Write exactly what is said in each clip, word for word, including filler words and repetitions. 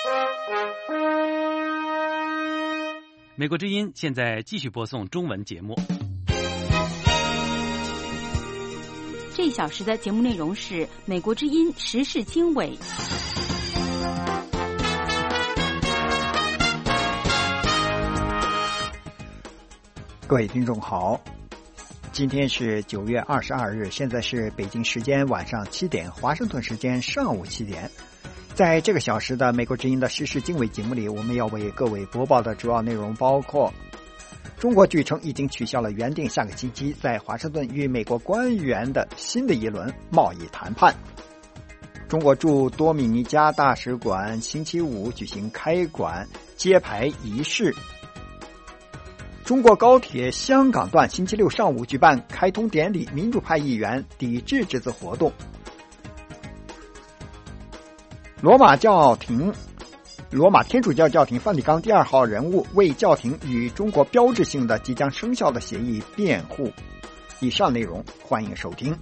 美国之音现在继续播送中文节目。 这一小时的节目内容是美国之音时事经纬。 各位听众好，今天是九月二十二日，现在是北京时间晚上七点，华盛顿时间上午七点。在这个小时的美国之音的时事经纬节目里，我们要为各位播报的主要内容包括：中国据称已经取消了原定下个星期在华盛顿与美国官员的新的一轮贸易谈判；中国驻多米尼加大使馆星期五举行开馆揭牌仪式；中国高铁香港段星期六上午举办开通典礼，民主派议员抵制这次活动；罗马教廷罗马天主教教廷梵蒂冈第二号人物为教廷与中国标志性的即将生效的协议辩护。以上内容欢迎收听。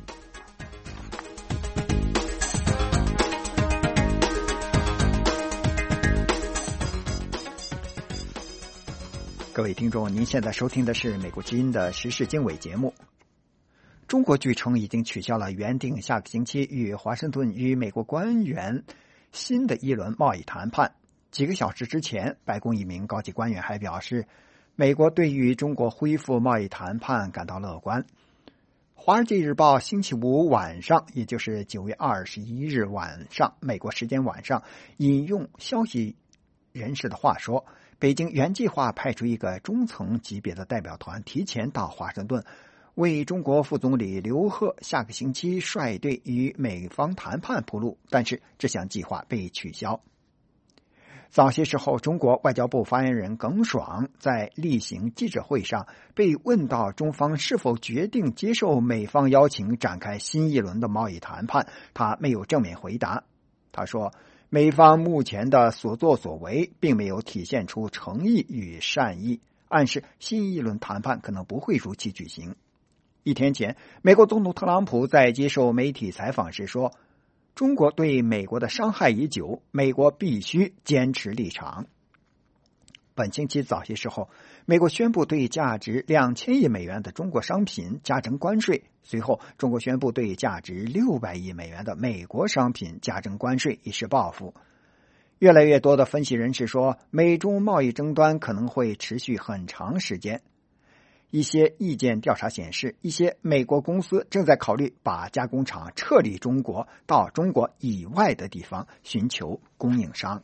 各位听众，您现在收听的是美国之音的时事经纬节目。中国据称已经取消了原定下个星期与华盛顿与美国官员新的一轮贸易谈判。几个小时之前，白宫一名高级官员还表示，美国对于中国恢复贸易谈判感到乐观。华尔街日报星期五晚上，也就是九月二十一日晚上，美国时间晚上，引用消息人士的话说，北京原计划派出一个中层级别的代表团提前到华盛顿，为中国副总理刘鹤下个星期率队与美方谈判铺路，但是这项计划被取消。早些时候，中国外交部发言人耿爽在例行记者会上被问到中方是否决定接受美方邀请展开新一轮的贸易谈判，他没有正面回答。他说，美方目前的所作所为并没有体现出诚意与善意，暗示新一轮谈判可能不会如期举行。一天前，美国总统特朗普在接受媒体采访时说，中国对美国的伤害已久，美国必须坚持立场。本星期早些时候，美国宣布对价值两千亿美元的中国商品加征关税，随后中国宣布对价值六百亿美元的美国商品加征关税，以示报复。越来越多的分析人士说，美中贸易争端可能会持续很长时间。一些意见调查显示，一些美国公司正在考虑把加工厂撤离中国，到中国以外的地方寻求供应商。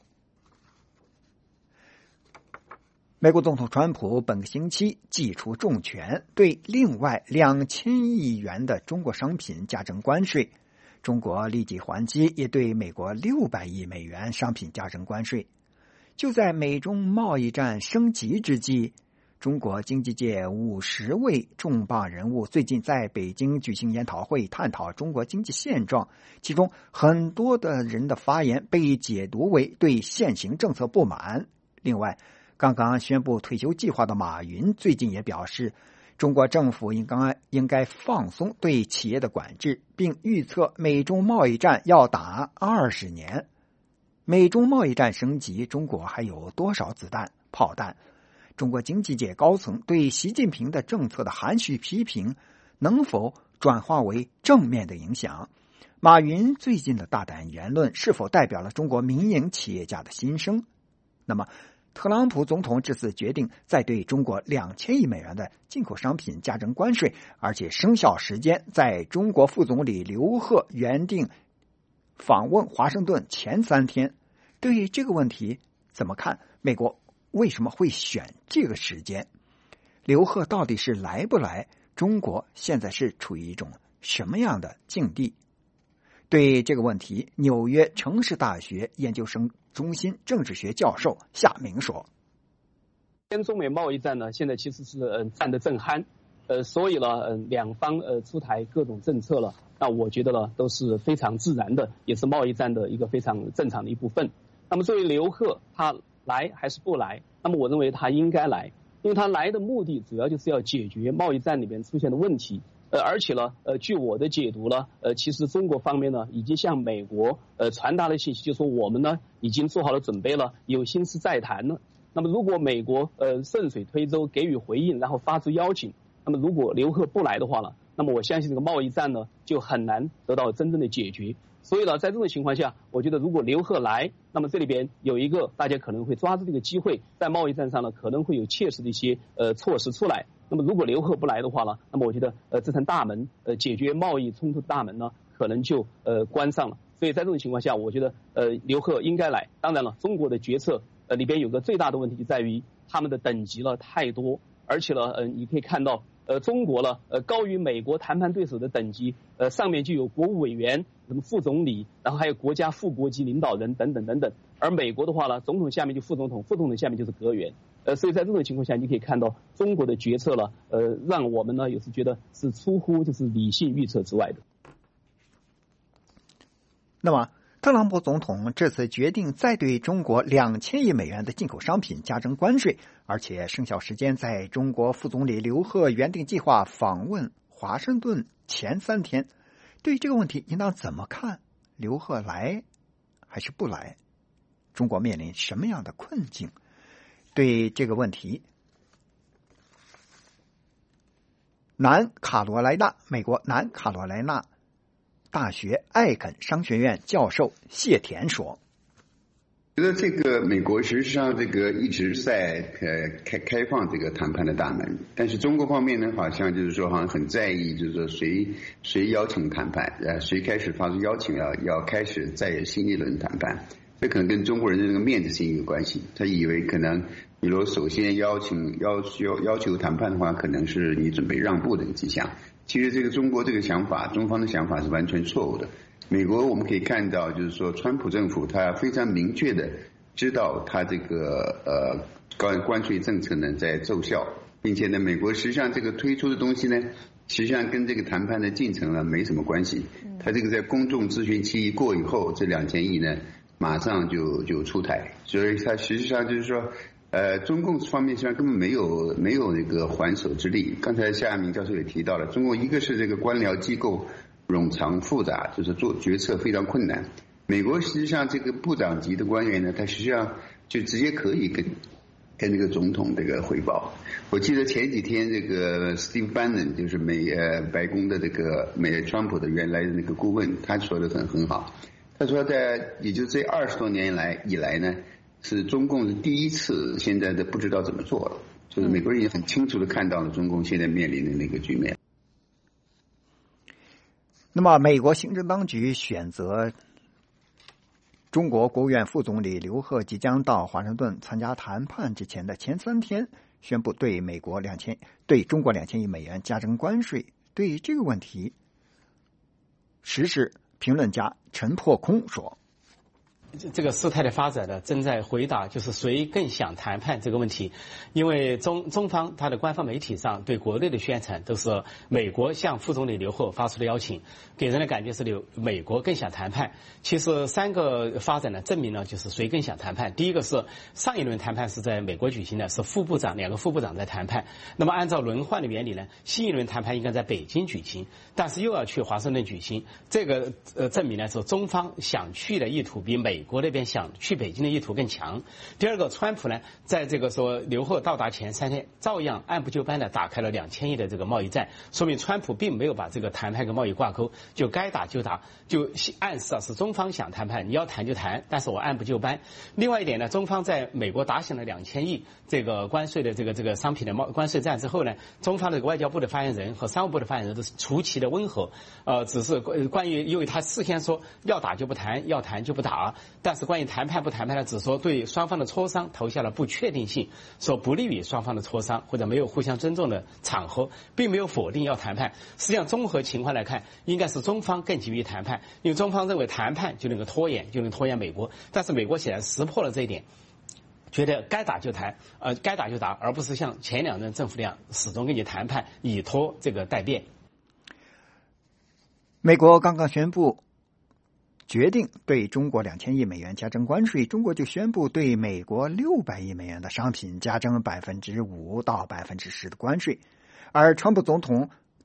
美国总统川普本个星期祭出重拳，对另外两千亿元的中国商品加征关税。中国立即还击，也对美国六百亿美元商品加征关税。就在美中贸易战升级之际，中国经济界五十位重磅人物最近在北京举行研讨会，探讨中国经济现状，其中很多的人的发言被解读为对现行政策不满。另外，刚刚宣布退休计划的马云最近也表示，中国政府应该应该放松对企业的管制，并预测美中贸易战要打二十年。美中贸易战升级，中国还有多少子弹、炮弹？中国经济界高层对习近平的政策的含蓄批评，能否转化为正面的影响？马云最近的大胆言论是否代表了中国民营企业家的心声？那么，特朗普总统这次决定再对中国两千亿美元的进口商品加征关税，而且生效时间在中国副总理刘鹤原定访问华盛顿前三天。对这个问题怎么看？美国为什么会选这个时间？刘鹤到底是来不来？中国现在是处于一种什么样的境地？对这个问题，纽约城市大学研究生中心政治学教授夏明说， 跟中美贸易战呢，现在其实是呃战得正酣，呃，所以呢，呃，两方呃出台各种政策了，那我觉得呢都是非常自然的，也是贸易战的一个非常正常的一部分。那么作为刘鹤，他来还是不来？那么我认为他应该来，因为他来的目的主要就是要解决贸易战里面出现的问题， 呃，而且呢，呃，据我的解读呢，呃，其实中国方面呢，已经向美国呃传达了信息，就说我们呢已经做好了准备了，有心思再谈了。那么如果美国呃顺水推舟给予回应，然后发出邀请，那么如果刘鹤不来的话呢，那么我相信这个贸易战呢就很难得到真正的解决。所以呢，在这种情况下，我觉得如果刘鹤来，那么这里边有一个大家可能会抓住这个机会，在贸易战上呢可能会有切实的一些呃措施出来。那么如果刘鹤不来的话呢，那么我觉得呃这扇大门呃解决贸易冲突的大门呢可能就呃关上了。所以在这种情况下，我觉得呃刘鹤应该来。当然了，中国的决策呃里边有个最大的问题就在于他们的等级了太多，而且呢呃你可以看到呃中国了呃高于美国谈判对手的等级，呃上面就有国务委员、什么副总理，然后还有国家副国级领导人等等等等。而美国的话呢，总统下面就副总统，副总统下面就是阁员。呃，所以在这种情况下，你可以看到中国的决策了，呃，让我们呢有时觉得是出乎就是理性预测之外的。 那么，特朗普总统这次决定再对中国两千亿美元的进口商品加征关税，而且生效时间在中国副总理刘鹤原定计划访问华盛顿前三天。对于这个问题，应当怎么看？刘鹤来还是不来？中国面临什么样的困境？对这个问题，南卡罗来纳美国南卡罗来纳大学艾肯商学院教授谢田说：“ 觉得这个美国实际上这个一直在呃开开放这个谈判的大门，但是中国方面呢，好像就是说好像很在意，就是说谁谁邀请谈判，呃谁开始发出邀请要要开始再新一轮谈判。”这可能跟中国人的这个面子性有关系，他以为可能，比如首先邀请要要要求谈判的话，可能是你准备让步的一个迹象。其实这个中国这个想法，中方的想法是完全错误的。美国我们可以看到，就是说川普政府他非常明确的知道他这个呃关关税政策呢在奏效，并且呢，美国实际上这个推出的东西呢，实际上跟这个谈判的进程呢没什么关系。他这个在公众咨询期一过以后，这两千亿呢。马上就就出台，所以它实际上就是说，呃，中共方面实际上根本没有没有那个还手之力。刚才夏明教授也提到了，中国一个是这个官僚机构冗长复杂，就是做决策非常困难。美国实际上这个部长级的官员呢，他实际上就直接可以跟跟这个总统这个汇报。我记得前几天这个 Steve Bannon 就是美呃白宫的这个美川普的原来的那个顾问，他说的很很好。他说在也就这二十多年来以来呢，是中共是第一次现在的不知道怎么做了，就是美国人也很清楚的看到了中共现在面临的那个局面。 那么美国行政当局选择中国国务院副总理刘鹤即将到华盛顿参加谈判之前的前三天，宣布对美国两千对中国两千亿美元加征关税。对于这个问题，时事评论家陈破空说：“ 这个事态的发展呢，正在回答就是谁更想谈判这个问题。因为中中方它的官方媒体上对国内的宣传都是美国向副总理刘鹤发出的邀请，给人的感觉是刘美国更想谈判。其实三个发展呢，证明了就是谁更想谈判。第一个是上一轮谈判是在美国举行的，是副部长两个副部长在谈判。那么按照轮换的原理呢，新一轮谈判应该在北京举行，但是又要去华盛顿举行。这个呃证明呢是中方想去的意图比美国那边想去北京的意图更强。第二个，川普呢在这个说刘鹤到达前三天，照样按部就班的打开了两千亿的这个贸易战，说明川普并没有把这个谈判跟贸易挂钩，就该打就打，就暗示啊是中方想谈判，你要谈就谈，但是我按部就班。另外一点呢，中方在美国打响了两千亿这个关税的这个这个商品的贸关税战之后呢，中方的外交部的发言人和商务部的发言人都是出奇的温和，呃，只是关于因为他事先说要打就不谈，要谈就不打。但是关于谈判不谈判呢，只说对双方的磋商投下了不确定性，说不利于双方的磋商或者没有互相尊重的场合，并没有否定要谈判。实际上综合情况来看，应该是中方更急于谈判，因为中方认为谈判就能够拖延，就能拖延美国。但是美国显然识破了这一点，觉得该打就谈，呃，该打就打，而不是像前两任政府那样始终跟你谈判，以拖这个待变。 美国刚刚宣布决定对中国两千亿美元加征关税，中国就宣布对美国六百亿美元的商品加征百分之五到百分之十的关税。而川普总统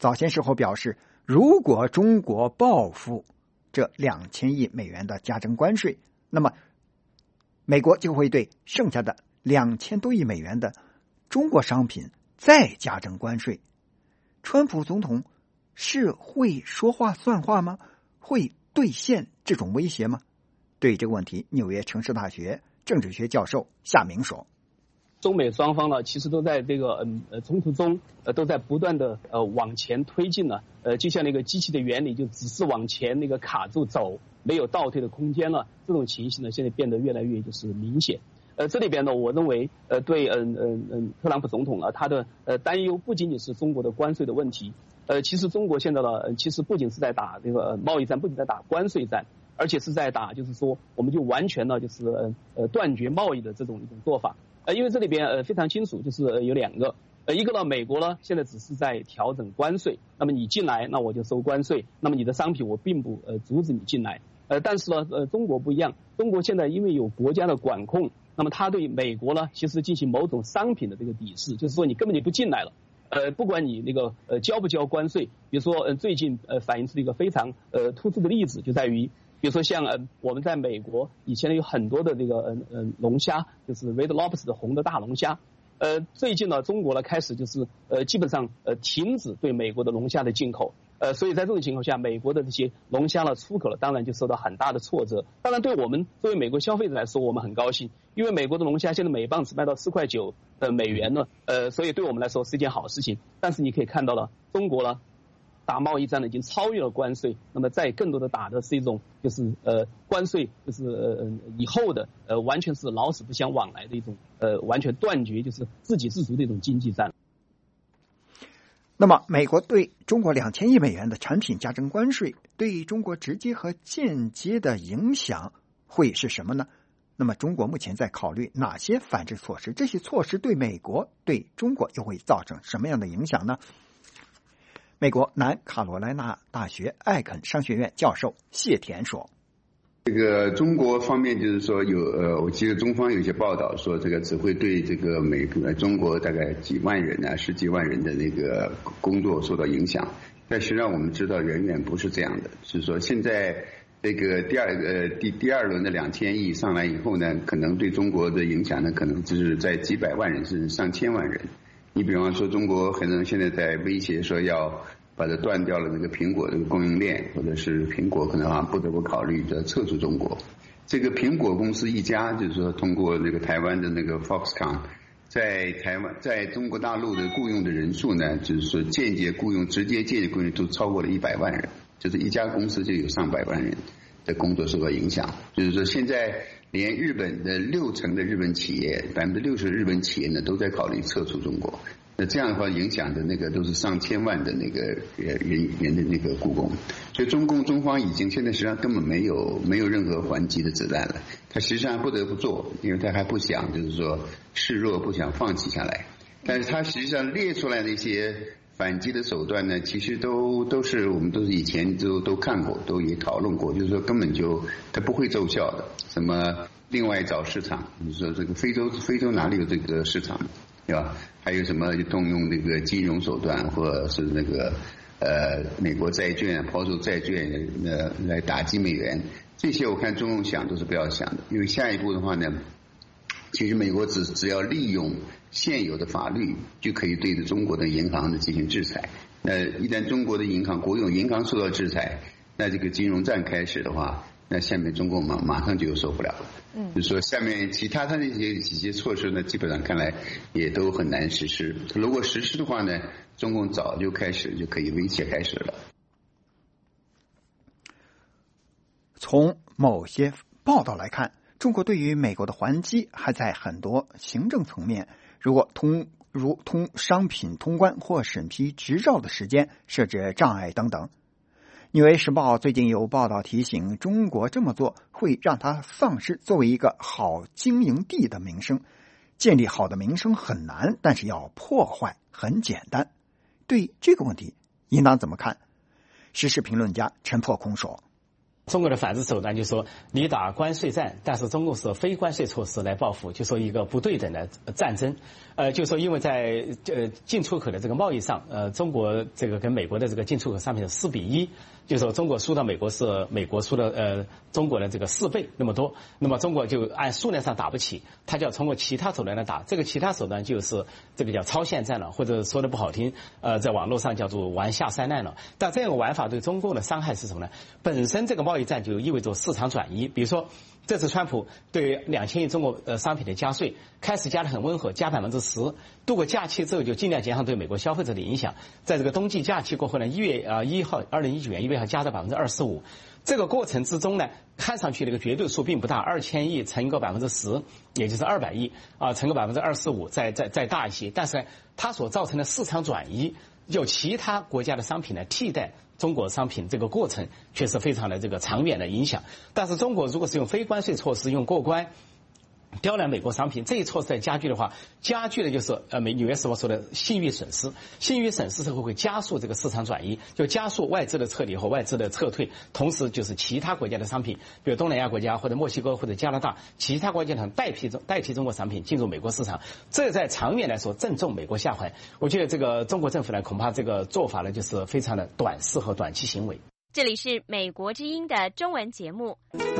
早些时候表示，如果中国报复这两千亿美元的加征关税，那么美国就会对剩下的两千多亿美元的中国商品再加征关税。川普总统是会说话算话吗？会兑现这种威胁吗？对这个问题，纽约城市大学政治学教授夏明说， 中美双方呢，其实都在这个嗯呃冲突中，呃都在不断的呃往前推进呢，呃就像那个机器的原理，就只是往前那个卡住走，没有倒退的空间了。这种情形呢，现在变得越来越就是明显。呃，这里边呢，我认为呃对嗯嗯嗯特朗普总统呢，他的呃担忧不仅仅是中国的关税的问题，呃其实中国现在呢，其实不仅是在打这个贸易战，不仅在打关税战，而且是在打就是说我们就完全呢就是呃呃断绝贸易的这种一种做法。呃，因为这里边呃非常清楚，就是呃有两个，呃一个呢，美国呢现在只是在调整关税，那么你进来，那我就收关税，那么你的商品我并不呃阻止你进来，呃但是呢呃中国不一样，中国现在因为有国家的管控，那么他对美国呢其实进行某种商品的这个抵制，就是说你根本就不进来了，呃不管你那个呃交不交关税，比如说呃最近呃反映出一个非常呃突出的例子，就在于。比如说像呃我们在美国以前有很多的这个嗯嗯龙虾，就是 Red Lobster 红的大龙虾，呃最近呢中国呢开始就是呃基本上呃停止对美国的龙虾的进口，呃所以在这种情况下，美国的这些龙虾呢出口了，当然就受到很大的挫折。当然对我们作为美国消费者来说，我们很高兴，因为美国的龙虾现在每磅只卖到四块九的美元呢，呃所以对我们来说是一件好事情。但是你可以看到了，中国呢。打贸易战呢已经超越了关税，那么在更多的打的是一种就是呃关税就是呃以后的呃完全是老死不相往来的一种呃完全断绝就是自给自足的一种经济战。 那么美国对中国两千亿美元的产品加征关税，对中国直接和间接的影响会是什么呢？那么中国目前在考虑哪些反制措施？这些措施对美国对中国又会造成什么样的影响呢？美国南卡罗来纳大学艾肯商学院教授谢田说， 这个中国方面就是说有呃，我记得中方有一些报道说，这个只会对这个美国中国大概几万人啊、十几万人的那个工作受到影响，但实际上我们知道远远不是这样的，是说现在这个第二呃第第二轮的两千亿上来以后呢，可能对中国的影响呢，可能就是在几百万人甚至上千万人。你比方说，中国可能现在在威胁说要把它断掉了那个苹果这个供应链，或者是苹果可能啊不得不考虑的撤出中国。这个苹果公司一家，就是说通过那个台湾的那个 Foxconn， 在台湾在中国大陆的雇佣的人数呢，就是说间接雇佣、直接间接雇佣都超过了一百万人，就是一家公司就有上百万人的工作受到影响。就是说现在连日本的六成的日本企业，百分之六十的日本企业呢，都在考虑撤出中国。那这样的话，影响的那个都是上千万的那个人人的那个雇工，所以中共中方已经现在实际上根本没有没有任何还击的子弹了。他实际上不得不做，因为他还不想就是说示弱，不想放弃下来。但是他实际上列出来的一些反击的手段呢，其实都都是我们都是以前都都看过，都也讨论过，就是说根本就他不会奏效的。什么另外找市场，你说这个非洲非洲哪里有这个市场？对吧？还有什么就动用那个金融手段，或者是那个呃美国债券抛售债券呃来打击美元，这些我看中共想都是不要想的，因为下一步的话呢，其实美国只只要利用现有的法律就可以对着中国的银行的进行制裁。那一旦中国的银行国有银行受到制裁，那这个金融战开始的话，那下面中共马马上就受不了了。嗯，就是说下面其他的那些几些措施呢，基本上看来也都很难实施。如果实施的话呢，中共早就开始就可以威胁开始了。 从某些报道来看，中国对于美国的还击还在很多行政层面，如果通如通商品通关或审批执照的时间设置障碍等等。纽约时报最近有报道提醒，中国这么做会让它丧失作为一个好经营地的名声。建立好的名声很难，但是要破坏很简单。对这个问题，应当怎么看？时事评论家陈破空说： 中国的反制手段就是说，你打关税战，但是中共是非关税措施来报复，就说一个不对等的战争。呃，就说因为在呃进出口的这个贸易上，呃，中国这个跟美国的这个进出口商品是四比一，就是说中国输到美国是美国输的呃中国的这个四倍那么多，那么中国就按数量上打不起，它就要通过其他手段来打。这个其他手段就是这个叫超限战了，或者说的不好听，呃，在网络上叫做玩下三滥了。但这样的玩法对中共的伤害是什么呢？本身这个贸易战就意味着市场转移，比如说这次川普对两千亿中国呃商品的加税，开始加得很温和，加百分之十，度过假期之后就尽量减少对美国消费者的影响。在这个冬季假期过后呢，一月啊一号，二零一九年一月号加到百分之二十五。这个过程之中呢，看上去这个绝对数并不大，二千亿乘个百分之十，也就是二百亿啊，乘个百分之二十五，再再再大一些。但是呢，它所造成的市场转移，有其他国家的商品来替代中国商品，这个过程却是非常的这个长远的影响。但是中国如果是用非关税措施，用过关刁难美国商品，这一措施在加剧的话，加剧的就是呃美纽约时报说的信誉损失，信誉损失之后会加速这个市场转移，就加速外资的撤离和外资的撤退，同时就是其他国家的商品，比如东南亚国家或者墨西哥或者加拿大，其他国家想代替中代替中国产品进入美国市场，这在长远来说正中美国下怀。我觉得这个中国政府呢，恐怕这个做法呢就是非常的短视和短期行为。 这里是美国之音的中文节目。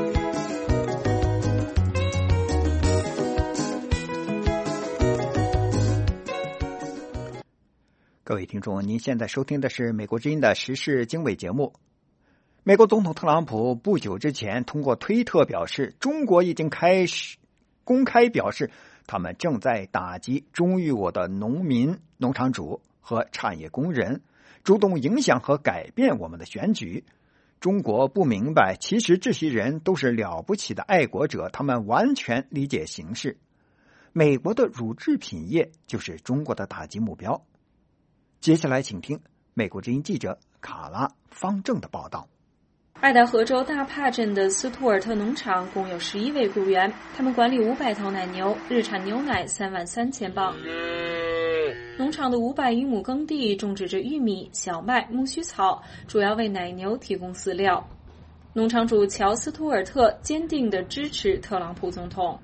各位听众，您现在收听的是美国之音的时事经纬节目。美国总统特朗普不久之前通过推特表示，中国已经开始公开表示，他们正在打击忠于我的农民、农场主和产业工人，主动影响和改变我们的选举。中国不明白，其实这些人都是了不起的爱国者，他们完全理解形势。美国的乳制品业就是中国的打击目标。接下来请听美国之音记者卡拉方正的报道。 爱达荷州大帕镇的斯图尔特农场共有十一位雇员，他们管理五百头奶牛，日产牛奶三万三千磅。农场的五百余亩耕地种植着玉米、小麦、苜蓿草，主要为奶牛提供饲料。农场主乔斯图尔特坚定地支持特朗普总统。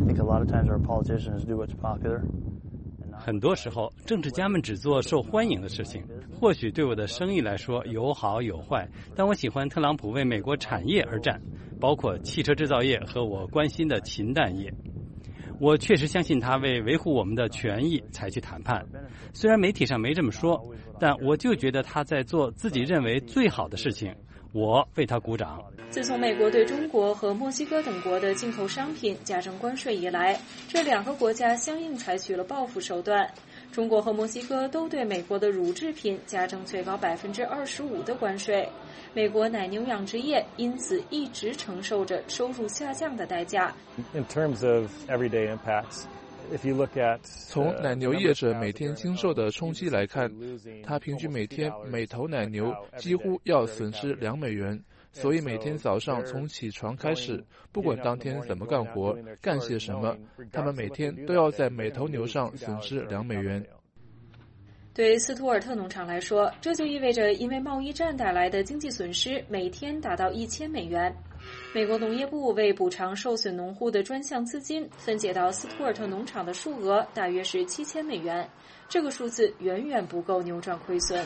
很多时候，政治家们只做受欢迎的事情。或许对我的生意来说有好有坏，但我喜欢特朗普为美国产业而战，包括汽车制造业和我关心的禽蛋业。我确实相信他为维护我们的权益才去谈判。虽然媒体上没这么说，但我就觉得他在做自己认为最好的事情。我为他鼓掌。 自从美国对中国和墨西哥等国的进口商品加征关税以来，这两个国家相应采取了报复手段。中国和墨西哥都对美国的乳制品加征最高百分之二十五的关税，美国奶牛养殖业因此一直承受着收入下降的代价。 In terms of everyday impacts, 从奶牛业者每天经受的冲击来看，它平均每天每头奶牛几乎要损失两美元。所以每天早上从起床开始，不管当天怎么干活、干些什么，他们每天都要在每头牛上损失两美元。 对斯图尔特农场来说，这就意味着因为贸易战带来的经济损失每天达到一千美元。美国农业部为补偿受损农户的专项资金分解到斯图尔特农场的数额大约是七千美元，这个数字远远不够扭转亏损。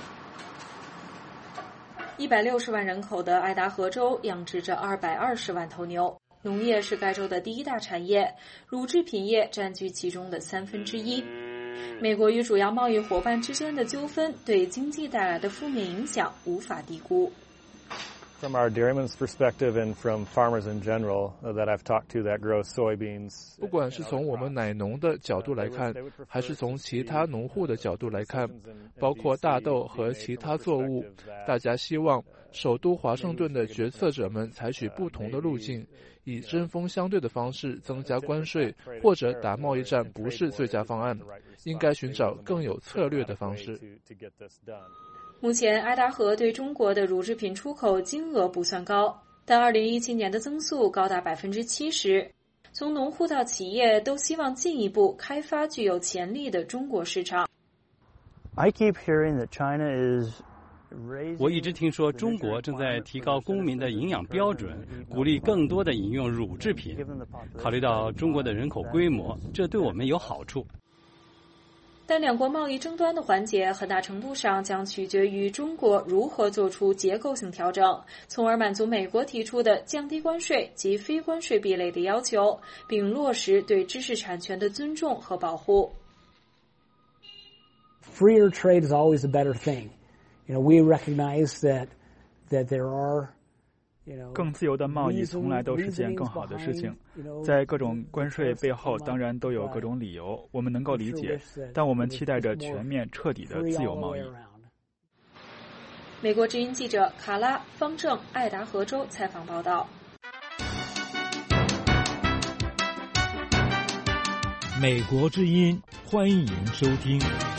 一百六十万人口的爱达荷州养殖着二百二十万头牛，农业是该州的第一大产业，乳制品业占据其中的三分之一。美国与主要贸易伙伴之间的纠纷对经济带来的负面影响无法低估。 From our dairymen's perspective and from farmers in general that I've talked to that grow soybeans. 不管是从我们奶农的角度来看，还是从其他农户的角度来看，包括大豆和其他作物，大家希望首都华盛顿的决策者们采取不同的路径，以针锋相对的方式增加关税或者打贸易战不是最佳方案，应该寻找更有策略的方式。 目前爱达荷对中国的乳制品出口金额不算高，但二零一七年的增速高达百分之七十。从农户到企业都希望进一步开发具有潜力的中国市场。 I keep hearing that China is 我一直听说中国正在提高公民的营养标准，鼓励更多的饮用乳制品。考虑到中国的人口规模，这对我们有好处。 但两国贸易争端的缓解很大程度上将取决于中国如何做出结构性调整，从而满足美国提出的降低关税及非关税壁垒的要求，并落实对知识产权的尊重和保护。 Freer trade is always a better thing. You know, we recognize that that there are 更自由的贸易从来都是件更好的事情，在各种关税背后当然都有各种理由，我们能够理解，但我们期待着全面彻底的自由贸易。 美国之音记者卡拉、方正、爱达荷州采访报道。 美国之音，欢迎收听。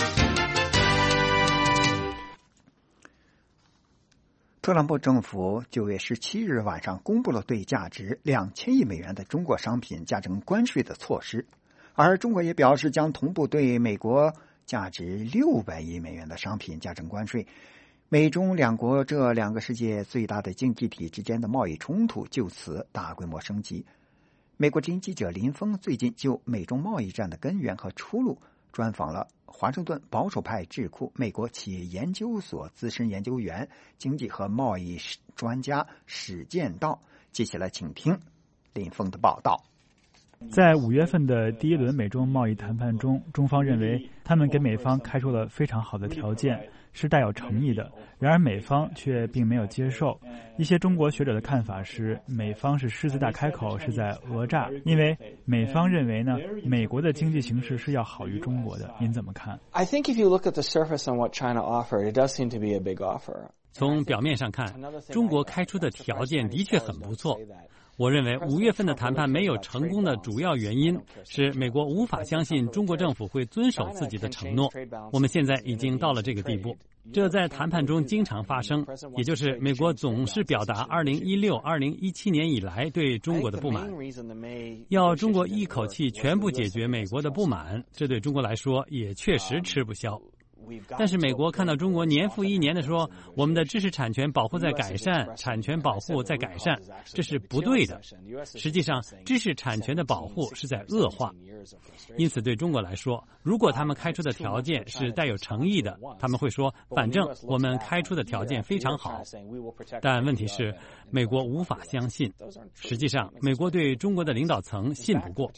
特朗普政府九月十七日晚上公布了对价值两千亿美元的中国商品加征关税的措施，而中国也表示将同步对美国价值六百亿美元的商品加征关税。美中两国这两个世界最大的经济体之间的贸易冲突就此大规模升级。美国之音记者林峰最近就美中贸易战的根源和出路专访了华盛顿保守派智库美国企业研究所资深研究员、经济和贸易专家史建道。接下来请听林峰的报道。 在五月份的第一轮美中贸易谈判中，中方认为他们给美方开出了非常好的条件，是带有诚意的，然而美方却并没有接受。一些中国学者的看法是，美方是狮子大开口，是在讹诈，因为美方认为呢，美国的经济形势是要好于中国的。您怎么看？ I think if you look at the surface on what China offered, it does seem to be a big offer. 从表面上看，中国开出的条件的确很不错。我认为五月份的谈判没有成功的主要原因是美国无法相信中国政府会遵守自己的承诺。我们现在已经到了这个地步，这在谈判中经常发生，也就是美国总是表达二零一六、二零一七年以来对中国的不满，要中国一口气全部解决美国的不满，这对中国来说也确实吃不消。但是美国看到中国年复一年的说我们的知识产权保护在改善，产权保护在改善，这是不对的。实际上知识产权的保护是在恶化。因此对中国来说，如果他们开出的条件是带有诚意的，他们会说反正我们开出的条件非常好。但问题是美国无法相信，实际上美国对中国的领导层信不过。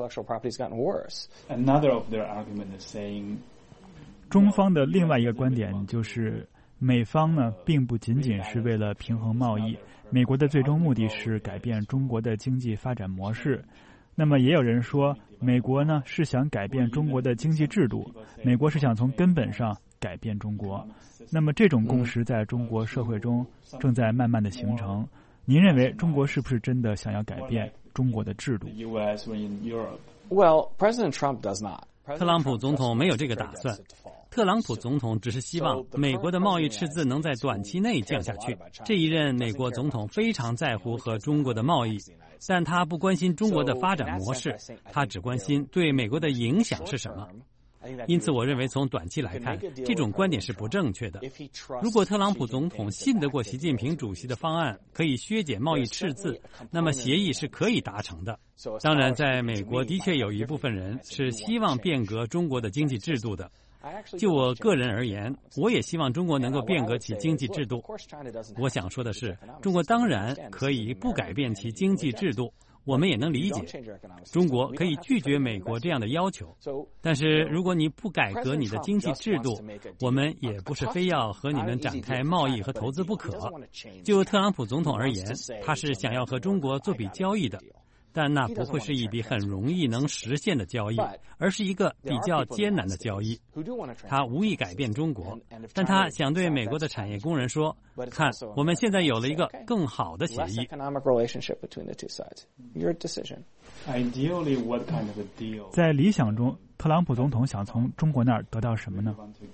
中方的另外一个观点就是，美方呢并不仅仅是为了平衡贸易，美国的最终目的是改变中国的经济发展模式。那么也有人说，美国呢是想改变中国的经济制度，美国是想从根本上改变中国。那么这种共识在中国社会中正在慢慢的形成。您认为中国是不是真的想要改变中国的制度？ Well, President Trump does not. 特朗普总统没有这个打算。特朗普总统只是希望美国的贸易赤字能在短期内降下去。这一任美国总统非常在乎和中国的贸易，但他不关心中国的发展模式，他只关心对美国的影响是什么。因此我认为从短期来看，这种观点是不正确的。如果特朗普总统信得过习近平主席的方案可以削减贸易赤字，那么协议是可以达成的。当然在美国的确有一部分人是希望变革中国的经济制度的。就我个人而言，我也希望中国能够变革其经济制度。我想说的是，中国当然可以不改变其经济制度，我们也能理解，中国可以拒绝美国这样的要求。但是如果你不改革你的经济制度，我们也不是非要和你们展开贸易和投资不可。就特朗普总统而言，他是想要和中国做笔交易的，但那不会是一笔很容易能实现的交易，而是一个比较艰难的交易。他无意改变中国，但他想对美国的产业工人说，看，我们现在有了一个更好的协议。 在理想中， 特朗普总统想从中国那儿得到什么呢？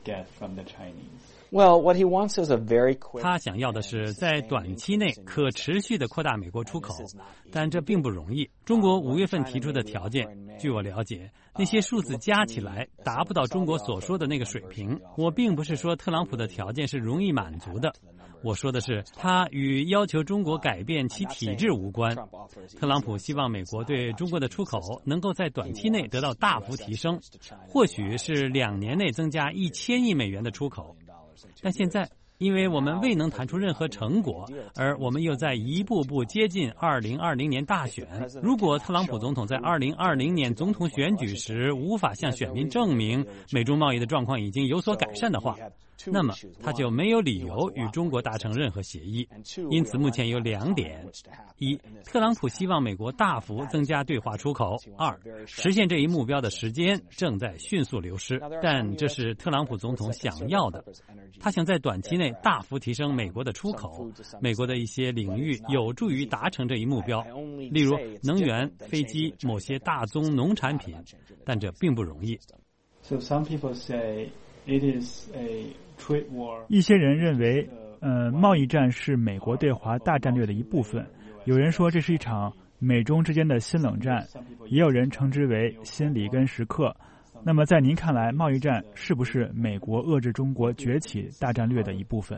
他想要的是在短期内可持续地扩大美国出口，但这并不容易。中国五月份提出的条件，据我了解，那些数字加起来达不到中国所说的那个水平。我并不是说特朗普的条件是容易满足的，我说的是他与要求中国改变其体制无关。特朗普希望美国对中国的出口能够在短期内得到大幅提升，或许是两年内增加一千亿美元的出口。但现在因为我们未能谈出任何成果，而我们又在一步步接近二零二零年大选。如果特朗普总统在二零二零年总统选举时无法向选民证明美中贸易的状况已经有所改善的话，那么他就没有理由与中国达成任何协议。因此目前有两点：一，特朗普希望美国大幅增加对华出口；二，实现这一目标的时间正在迅速流失，但这是特朗普总统想要的。他想在短期内大幅提升美国的出口，美国的一些领域有助于达成这一目标，例如能源、飞机、某些大宗农产品，但这并不容易。 So some people say it is a trade war. 一些人认为，呃，贸易战是美国对华大战略的一部分。有人说这是一场美中之间的新冷战，也有人称之为新里根时刻。那么在您看来，贸易战是不是美国遏制中国崛起大战略的一部分？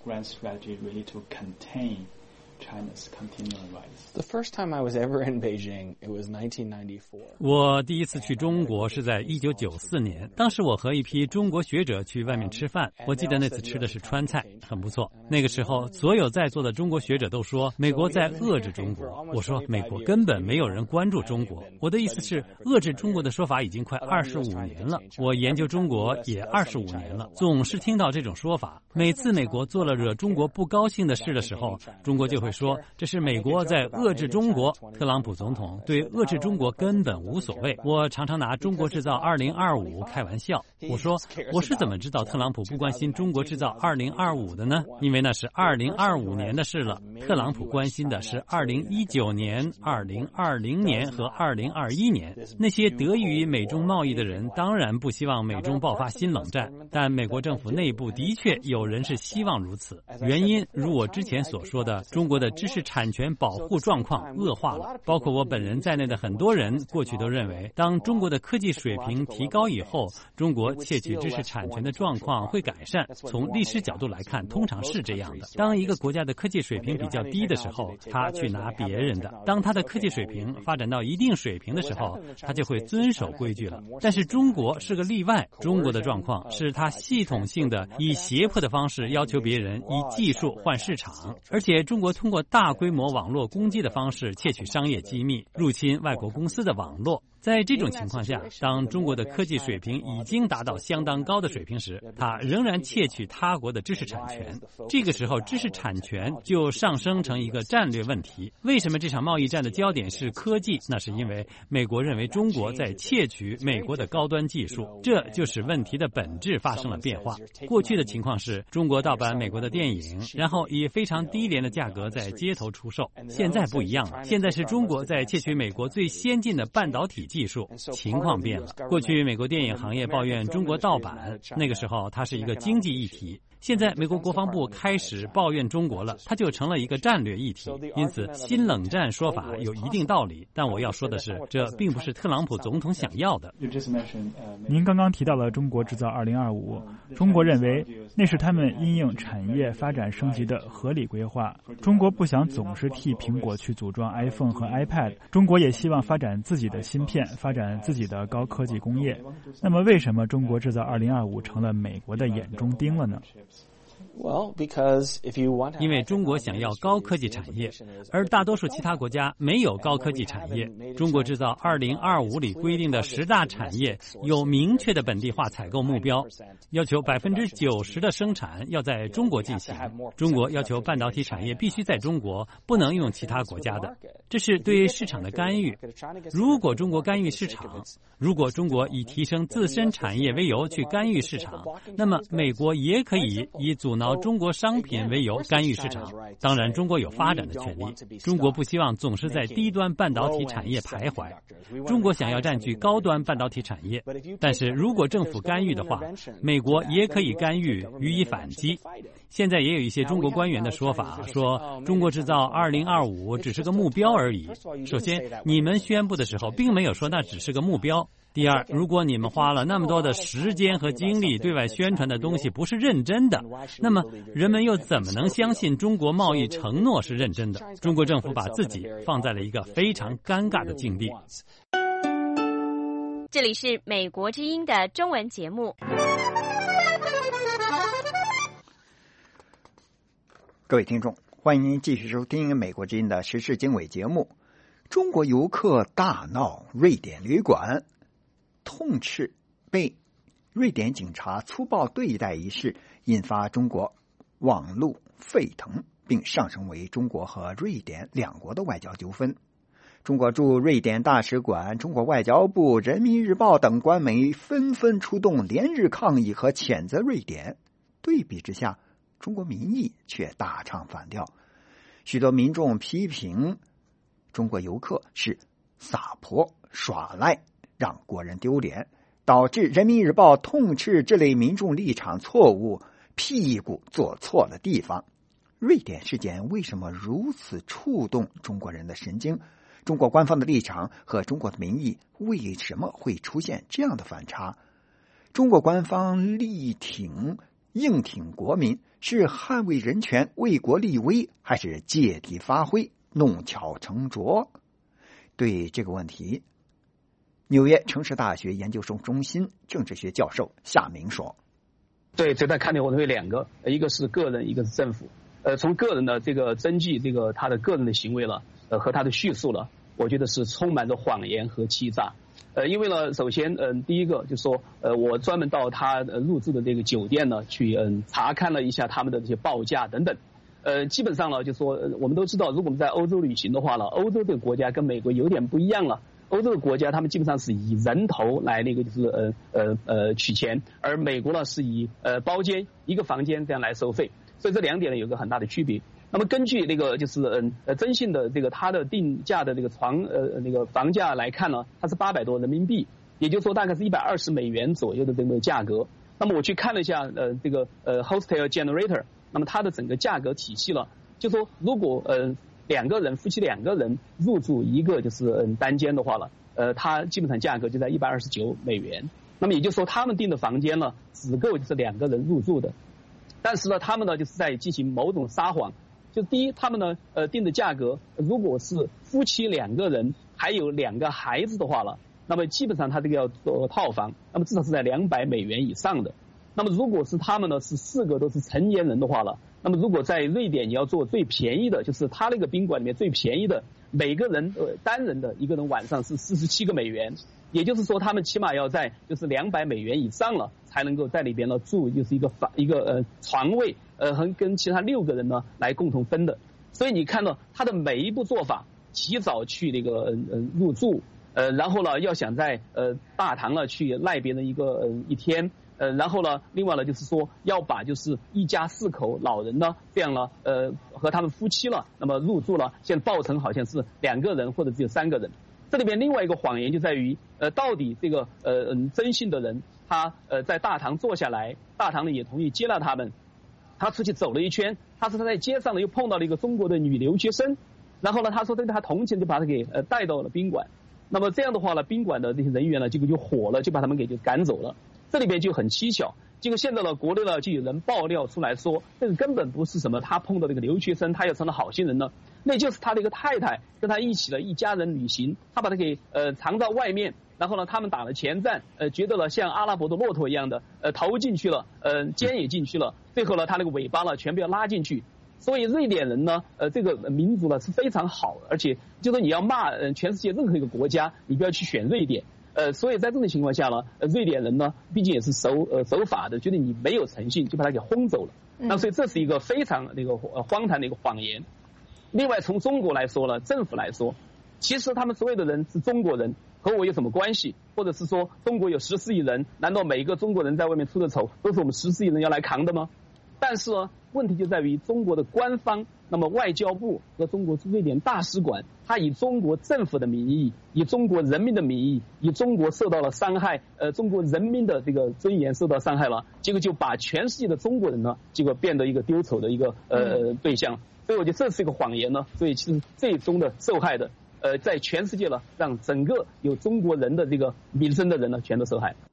The first time I was ever in Beijing, it was nineteen ninety-four. 我第一次去中国是在一九九四年，当时我和一批中国学者去外面吃饭，我记得那次吃的是川菜，很不错。那个时候，所有在座的中国学者都说美国在遏制中国。我说美国根本没有人关注中国。我的意思是，遏制中国的说法已经快二十五年了。我研究中国也二十五年了，总是听到这种说法。每次美国做了惹中国不高兴的事的时候，中国就会说这是美国在遏制中国。特朗普总统对遏制中国根本无所谓。我常常拿中国制造二零二五开玩笑，我说我是怎么知道特朗普不关心中国制造二零二五的呢？因为那是二零二五年的事了。特朗普关心的是二零一九年、二零二零年和二零二一年。那些得益于美中贸易的人当然不希望美中爆发新冷战，但美国政府内部的确有人是希望如此。原因如我之前所说的，中国的知识产权保护状况恶化了，包括我本人在内的很多人过去都认为，当中国的科技水平提高以后，中国窃取知识产权的状况会改善。从历史角度来看，通常是这样的。当一个国家的科技水平比较低的时候，他去拿别人的；当他的科技水平发展到一定水平的时候，他就会遵守规矩了。但是中国是个例外，中国的状况是他系统性的以胁迫的方式要求别人以技术换市场，而且中国通过大规模网络攻击的方式窃取商业机密，入侵外国公司的网络。在这种情况下，当中国的科技水平已经达到相当高的水平时，它仍然窃取他国的知识产权。这个时候，知识产权就上升成一个战略问题。为什么这场贸易战的焦点是科技？那是因为美国认为中国在窃取美国的高端技术，这就使问题的本质发生了变化。过去的情况是，中国盗版美国的电影，然后以非常低廉的价格在街头出售。现在不一样了，现在是中国在窃取美国最先进的半导体技术，情况变了。过去美国电影行业抱怨中国盗版，那个时候它是一个经济议题。现在美国国防部开始抱怨中国了，它就成了一个战略议题。因此新冷战说法有一定道理，但我要说的是，这并不是特朗普总统想要的。 您刚刚提到了中国制造二零二五，中国认为那是他们因应产业发展升级的合理规划。中国不想总是替苹果去组装 iPhone 和 iPad， 中国也希望发展自己的芯片，发展自己的高科技工业。那么为什么中国制造二零二五成了美国的眼中钉了呢？ 因为中国想要高科技产业，而大多数其他国家没有高科技产业。中国制造二零二五里规定的十大产业有明确的本地化采购目标，要求百分之九十的生产要在中国进行。中国要求半导体产业必须在中国，不能用其他国家的。这是对市场的干预。如果中国干预市场，如果中国以提升自身产业为由去干预市场，那么美国也可以以阻挠挠中国商品为由干预市场。当然，中国有发展的权利，中国不希望总是在低端半导体产业徘徊，中国想要占据高端半导体产业。但是如果政府干预的话，美国也可以干预予以反击。现在也有一些中国官员的说法，说中国制造二零二五只是个目标而已。首先，你们宣布的时候并没有说那只是个目标。第二，如果你们花了那么多的时间和精力对外宣传的东西不是认真的，那么人们又怎么能相信中国贸易承诺是认真的？中国政府把自己放在了一个非常尴尬的境地。 这里是美国之音的中文节目。 各位听众，欢迎您继续收听美国之音的时事经纬节目。中国游客大闹瑞典旅馆，痛斥被瑞典警察粗暴对待一事，引发中国网络沸腾，并上升为中国和瑞典两国的外交纠纷。中国驻瑞典大使馆、中国外交部、人民日报等官媒纷纷出动，连日抗议和谴责瑞典。对比之下，中国民意却大唱反调。许多民众批评中国游客是撒泼耍赖，让国人丢脸，导致人民日报痛斥这类民众立场错误，屁股坐错了地方。瑞典事件为什么如此触动中国人的神经？中国官方的立场和中国的民意为什么会出现这样的反差？中国官方力挺硬挺国民，是捍卫人权、为国立威，还是借题发挥、弄巧成拙？对这个问题，纽约城市大学研究生中心政治学教授夏明说： 对这段看点我认为两个，一个是个人，一个是政府。呃，从个人的这个征集这个他的个人的行为了，呃和他的叙述了，我觉得是充满着谎言和欺诈。呃，因为呢，首先，嗯、呃，第一个就是说，呃，我专门到他呃入住的这个酒店呢，去嗯查看了一下他们的这些报价等等。呃，基本上呢，就说、呃、我们都知道，如果我们在欧洲旅行的话呢，欧洲这个国家跟美国有点不一样了。欧洲的国家他们基本上是以人头来那个就是呃呃呃取钱，而美国呢是以呃包间一个房间这样来收费，所以这两点呢有个很大的区别。那么根据那个就是嗯呃征信的这个它的定价的这个床呃那个房价来看呢，它是八百多人民币，也就是说大概是一百二十美元左右的这个价格。那么我去看了一下呃这个呃 Hostel Generator， 那么它的整个价格体系了，就说如果呃两个人夫妻两个人入住一个就是嗯单间的话了，呃它基本上价格就在一百二十九美元。那么也就是说他们订的房间呢只够就是两个人入住的，但是呢他们呢就是在进行某种撒谎。就第一，他们呢，呃，定的价格，如果是夫妻两个人还有两个孩子的话了，那么基本上他这个要做套房，那么至少是在两百美元以上的。那么如果是他们呢是四个都是成年人的话了，那么如果在瑞典你要做最便宜的，就是他那个宾馆里面最便宜的，每个人呃单人的一个人晚上是四十七个美元，也就是说他们起码要在就是两百美元以上了，才能够在里边呢住就是一个房一个呃床位。呃，和跟其他六个人呢来共同分的，所以你看到他的每一步做法，提早去那个呃入住，呃，然后呢要想在呃大堂呢去赖别人一个呃一天，呃，然后呢另外呢就是说要把就是一家四口老人呢这样呢呃和他们夫妻了，那么入住了，现在报成好像是两个人或者只有三个人。这里边另外一个谎言就在于，呃，到底这个呃嗯征信的人他呃在大堂坐下来，大堂呢也同意接纳他们。他出去走了一圈，他说他在街上呢又碰到了一个中国的女留学生，然后呢他说对他同情，就把他给呃带到了宾馆。那么这样的话呢，宾馆的这些人员呢结果就火了，就把他们给就赶走了。这里边就很蹊跷，结果现在呢国内呢就有人爆料出来说，这个根本不是什么他碰到这个留学生他又成了好心人了，那就是他的一个太太跟他一起的一家人旅行，他把他给呃藏到外面。然后呢，他们打了前站，呃，觉得了像阿拉伯的骆驼一样的，呃，头进去了，呃，肩也进去了，最后呢，他那个尾巴呢，全部要拉进去。所以瑞典人呢，呃，这个民族呢是非常好，而且就说你要骂呃全世界任何一个国家，你不要去选瑞典。呃，所以在这种情况下呢，呃，瑞典人呢，毕竟也是守呃守法的，觉得你没有诚信，就把他给轰走了。那所以这是一个非常那个呃荒唐的一个谎言。另外，从中国来说呢，政府来说，其实他们所有的人是中国人。和我有什么关系？或者是说中国有十四亿人，难道每一个中国人在外面出的丑都是我们十四亿人要来扛的吗？ 但是呢，问题就在于中国的官方，那么外交部和中国驻瑞典大使馆，他以中国政府的名义，以中国人民的名义，以中国受到了伤害，呃，中国人民的这个尊严受到伤害了，结果就把全世界的中国人呢，结果变得一个丢丑的一个呃对象。所以我觉得这是一个谎言呢。所以其实最终的受害的，呃，在全世界呢，让整个有中国人的这个名声的人呢，全都受害。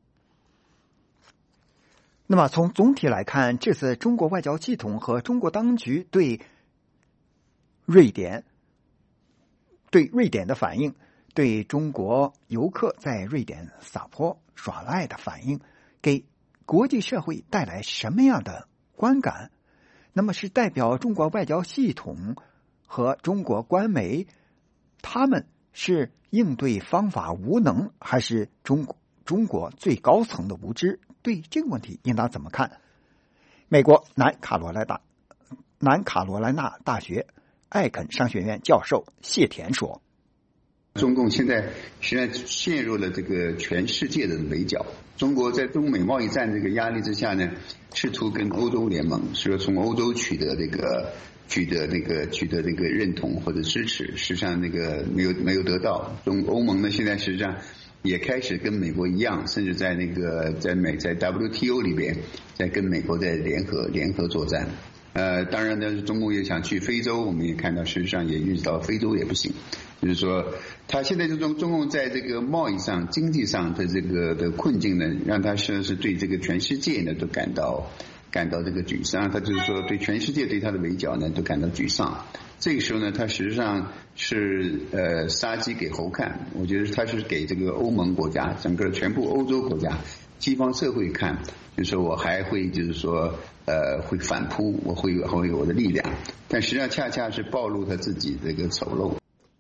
那么从总体来看，这次中国外交系统和中国当局对瑞典对瑞典的反应，对中国游客在瑞典撒泼耍赖的反应，给国际社会带来什么样的观感？那么是代表中国外交系统和中国官媒，他们是应对方法无能，还是中国中国最高层的无知？对这个问题应当怎么看？美国南卡罗来纳南卡罗来纳大学艾肯商学院教授谢田说， 中共现在实际上陷入了这个全世界的围剿。中国在中美贸易战这个压力之下呢，试图跟欧洲联盟，是说从欧洲取得这个取得那个取得这个认同或者支持，实际上那个没有没有得到。中欧盟呢，现在实际上也开始跟美国一样，甚至在那个在美在 W T O 里边，在跟美国在联合联合作战。呃，当然呢，中共也想去非洲，我们也看到，实际上也遇到非洲也不行。就是说，他现在这种中共在这个贸易上、经济上的这个的困境呢，让他实际上是对这个全世界呢都感到感到这个沮丧。他就是说，对全世界对他的围剿呢都感到沮丧。这个时候呢，他实际上是呃杀鸡给猴看。我觉得他是给这个欧盟国家、整个全部欧洲国家、西方社会看，就是说我还会就是说呃会反扑，我会有会有我的力量。但实际上恰恰是暴露他自己这个丑陋。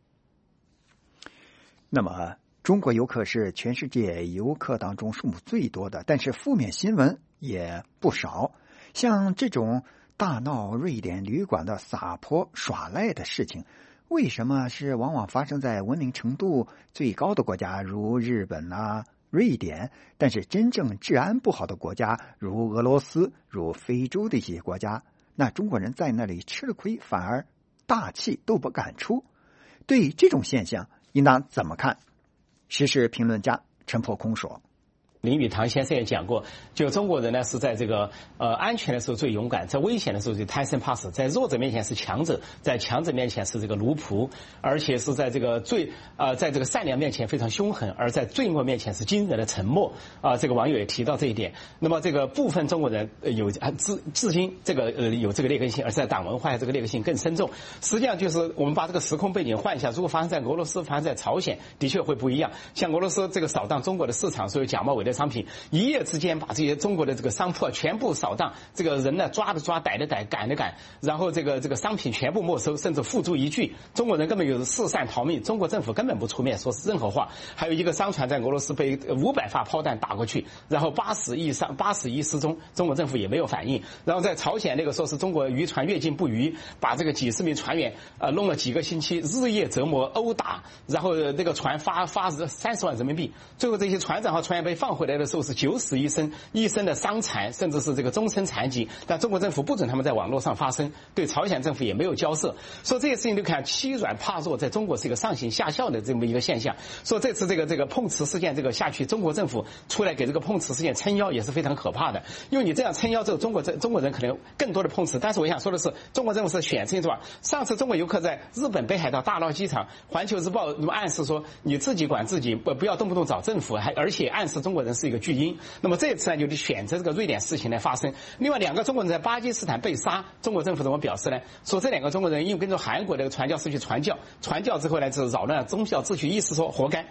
那么中国游客是全世界游客当中数目最多的，但是负面新闻也不少。像这种大闹瑞典旅馆的撒泼耍赖的事情，为什么是往往发生在文明程度最高的国家，如日本啊、瑞典，但是真正治安不好的国家，如俄罗斯、如非洲的一些国家，那中国人在那里吃了亏，反而大气都不敢出。对这种现象应当怎么看？时事评论家陈破空说， 林语堂先生也讲过，就中国人呢是在这个呃安全的时候最勇敢，在危险的时候就贪生怕死，在弱者面前是强者，在强者面前是这个奴仆，而且是在这个最呃在这个善良面前非常凶狠，而在罪恶面前是惊人的沉默啊、呃。这个网友也提到这一点。那么这个部分中国人有至至今这个呃有这个劣根性，而在党文化这个劣根性更深重。实际上就是我们把这个时空背景换一下，如果发生在俄罗斯，发生在朝鲜，的确会不一样。像俄罗斯这个扫荡中国的市场，所有假冒伪劣商品，一夜之间把这些中国的这个商铺全部扫荡，这个人呢抓的抓，逮的逮，赶的赶，然后这个这个商品全部没收，甚至付诸一炬。中国人根本就是四散逃命，中国政府根本不出面说任何话。还有一个商船在俄罗斯被五百发炮弹打过去，然后八十亿伤八十亿失踪，中国政府也没有反应。然后在朝鲜那个说是中国渔船越境不渔，把这个几十名船员呃弄了几个星期，日夜折磨殴打，然后那个船发发三十万人民币，最后这些船长和船员被放回来的时候是九死一生，一生的伤残，甚至是这个终身残疾。但中国政府不准他们在网络上发声，对朝鲜政府也没有交涉。说这些事情就看欺软怕弱，在中国是一个上行下效的这么一个现象。说这次这个这个碰瓷事件这个下去，中国政府出来给这个碰瓷事件撑腰也是非常可怕的。因为你这样撑腰之后，中国中国人可能更多的碰瓷。但是我想说的是，中国政府是选清楚吧？上次中国游客在日本北海道大闹机场，环球日报那么暗示说你自己管自己，不不要动不动找政府，还而且暗示中国人是一个巨婴。那么这次呢，就得选择这个瑞典事情来发生。另外两个中国人在巴基斯坦被杀，中国政府怎么表示呢？说这两个中国人因为跟着韩国的传教士去传教，传教之后呢是扰乱宗教秩序，意思说活该。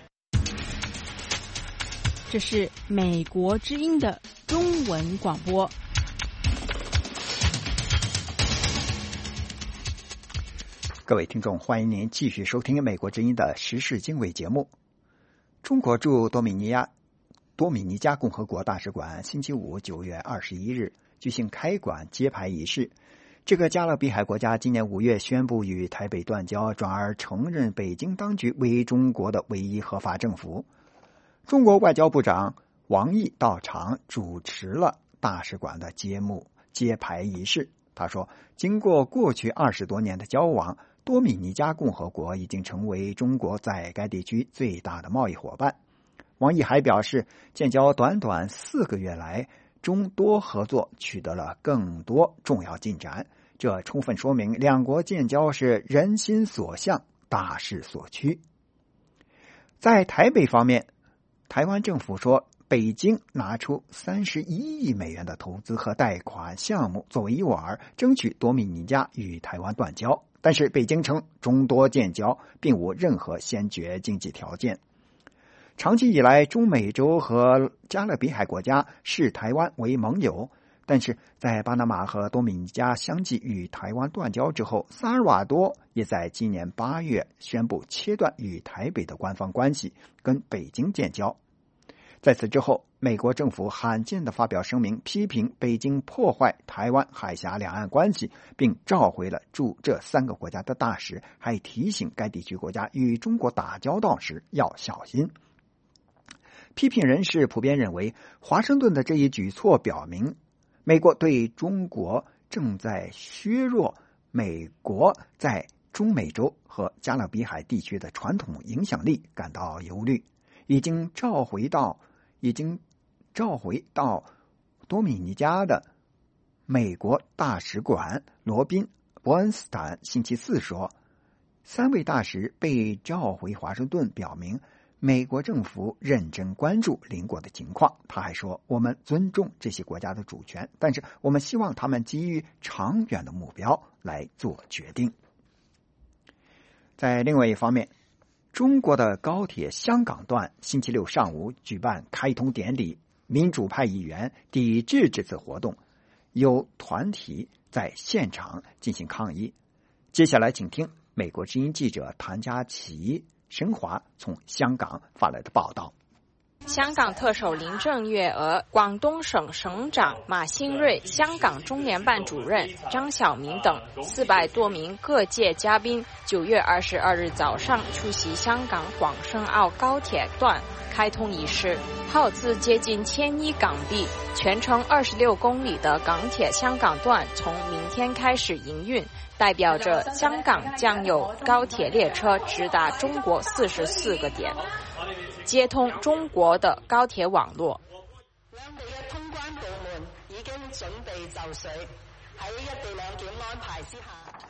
这是美国之音的中文广播。 各位听众，欢迎您继续收听美国之音的时事经纬节目。中国驻多米尼亚多米尼加共和国大使馆星期五九月二十一日举行开馆揭牌仪式。这个加勒比海国家今年五月宣布与台北断交，转而承认北京当局为中国的唯一合法政府。中国外交部长王毅到场主持了大使馆的揭幕揭牌仪式。他说，经过过去二十多年的交往，多米尼加共和国已经成为中国在该地区最大的贸易伙伴。王毅还表示，建交短短四个月来，中多合作取得了更多重要进展，这充分说明两国建交是人心所向，大势所趋。在台北方面，台湾政府说，北京拿出三十一亿美元的投资和贷款项目作为诱饵，争取多米尼加与台湾断交。但是北京称，中多建交并无任何先决经济条件。长期以来，中美洲和加勒比海国家视台湾为盟友，但是在巴拿马和多米尼加相继与台湾断交之后，萨尔瓦多也在今年八月宣布切断与台北的官方关系，跟北京建交。在此之后，美国政府罕见地发表声明，批评北京破坏台湾海峡两岸关系，并召回了驻这三个国家的大使，还提醒该地区国家与中国打交道时要小心。批评人士普遍认为，华盛顿的这一举措表明，美国对中国正在削弱美国在中美洲和加勒比海地区的传统影响力感到忧虑，已经召回到已经召回到多米尼加的美国大使馆罗宾·伯恩斯坦星期四说，三位大使被召回华盛顿，表明美国政府认真关注邻国的情况。他还说，我们尊重这些国家的主权，但是我们希望他们基于长远的目标来做决定。在另外一方面，中国的高铁香港段星期六上午举办开通典礼，民主派议员抵制这次活动，有团体在现场进行抗议。接下来请听美国之音记者谭佳琪、申华从香港发来的报道。 香港特首林郑月娥、广东省省长马兴瑞、香港中联办主任张晓明等四百多名各界嘉宾，九月二十二日早上出席香港广深澳高铁段开通仪式，耗资接近千亿港币，全程二十六公里的港铁香港段从明天开始营运，代表着香港将有高铁列车直达中國四十四個點，接通中國的高鐵網絡。 兩地嘅通關部門已經準備就緒，喺一地兩檢安排之下。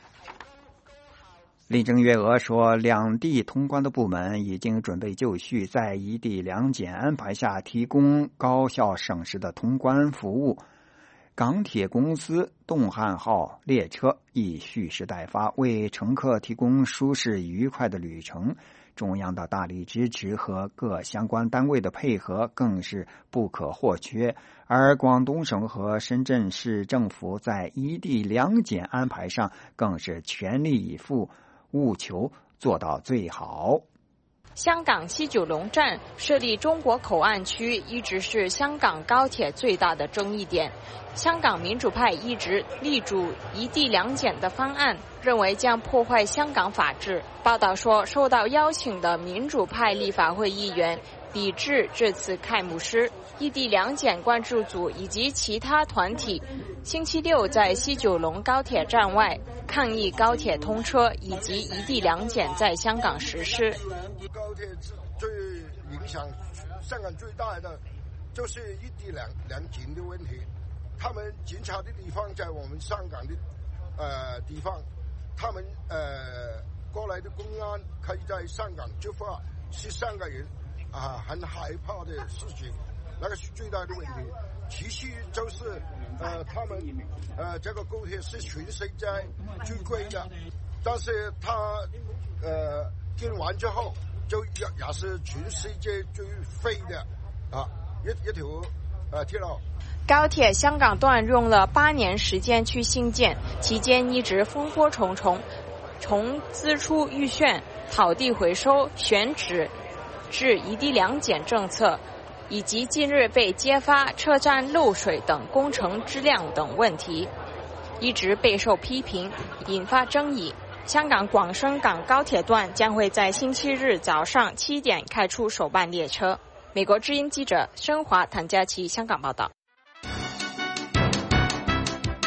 林郑月娥说，两地通关的部门已经准备就绪，在一地两检安排下提供高效省时的通关服务。港铁公司东汉号列车亦蓄势待发，为乘客提供舒适愉快的旅程。中央的大力支持和各相关单位的配合更是不可或缺，而广东省和深圳市政府在一地两检安排上更是全力以赴，务求做到最好。 香港西九龙站设立中国口岸区一直是香港高铁最大的争议点。香港民主派一直力主一地两检的方案，认为将破坏香港法治。报道说，受到邀请的民主派立法会议员抵制这次开幕式。一地两检关注组以及其他团体星期六在西九龙高铁站外抗议高铁通车以及一地两检在香港实施。 高铁最影响香港最大的就是一地两两检的问题，他们检查的地方在我们香港的呃地方，他们呃过来的公安可以在香港执法，是香港人啊很害怕的事情，那个是最大的问题。其次就是呃他们呃这个高铁是全世界最贵的，但是他呃建完之后就也也是全世界最废的啊一一条呃铁路。 高铁香港段用了八年时间去兴建，期间一直风波重重，从支出预算、土地回收、选址至一地两检政策，以及近日被揭发车站漏水等工程质量等问题，一直备受批评，引发争议。香港广深港高铁段将会在星期日早上七点开出首班列车。美国之音记者申华、谭佳琪香港报道。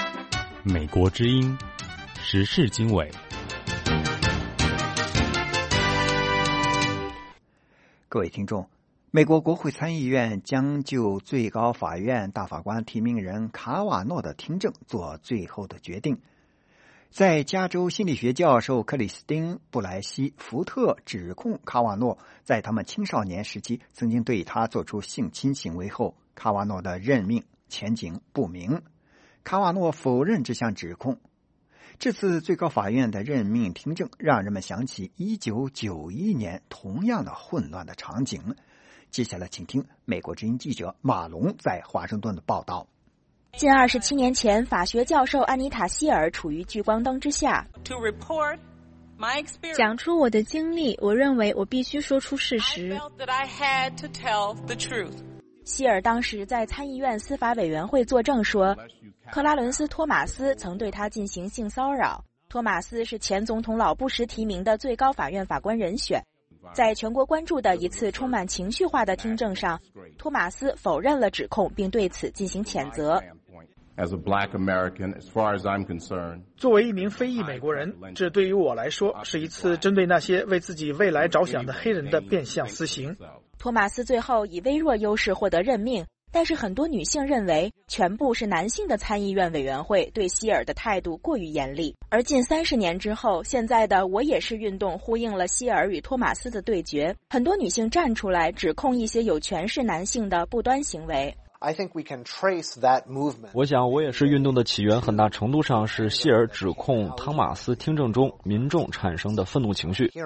美国之音时事经纬。 各位听众，美国国会参议院将就最高法院大法官提名人卡瓦诺的听证做最后的决定。在加州心理学教授克里斯汀·布莱西·福特指控卡瓦诺在他们青少年时期曾经对他做出性侵行为后，卡瓦诺的任命前景不明。卡瓦诺否认这项指控。这次最高法院的任命听证让人们想起一九九一年同样的混乱的场景。接下来请听美国之音记者马龙在华盛顿的报道。 近二十七年前，法学教授安妮塔·希尔处于聚光灯之下。 讲出我的经历，我认为我必须说出事实。 希尔当时在参议院司法委员会作证说，克拉伦斯·托马斯曾对他进行性骚扰。托马斯是前总统老布什提名的最高法院法官人选。在全国关注的一次充满情绪化的听证上，托马斯否认了指控，并对此进行谴责。 作为一名非裔美国人，这对于我来说是一次针对那些为自己未来着想的黑人的变相私刑。 托马斯最后以微弱优势获得任命，但是很多女性认为全部是男性的参议院委员会对希尔的态度过于严厉。而近三十年之后，现在的我也是运动呼应了希尔与托马斯的对决，很多女性站出来指控一些有权势男性的不端行为。 我想我也是运动的起源很大程度上是希尔指控汤马斯听证中民众产生的愤怒情绪。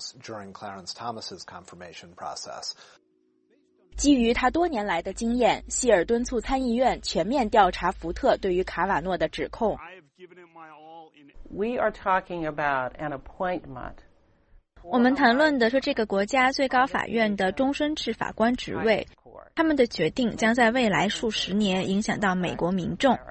基于他多年来的经验，希尔敦促参议院全面调查福特对于卡瓦诺的指控。 We are talking about an appointment. 我们谈论的是这个国家最高法院的终身制法官职位，他们的决定将在未来数十年影响到美国民众。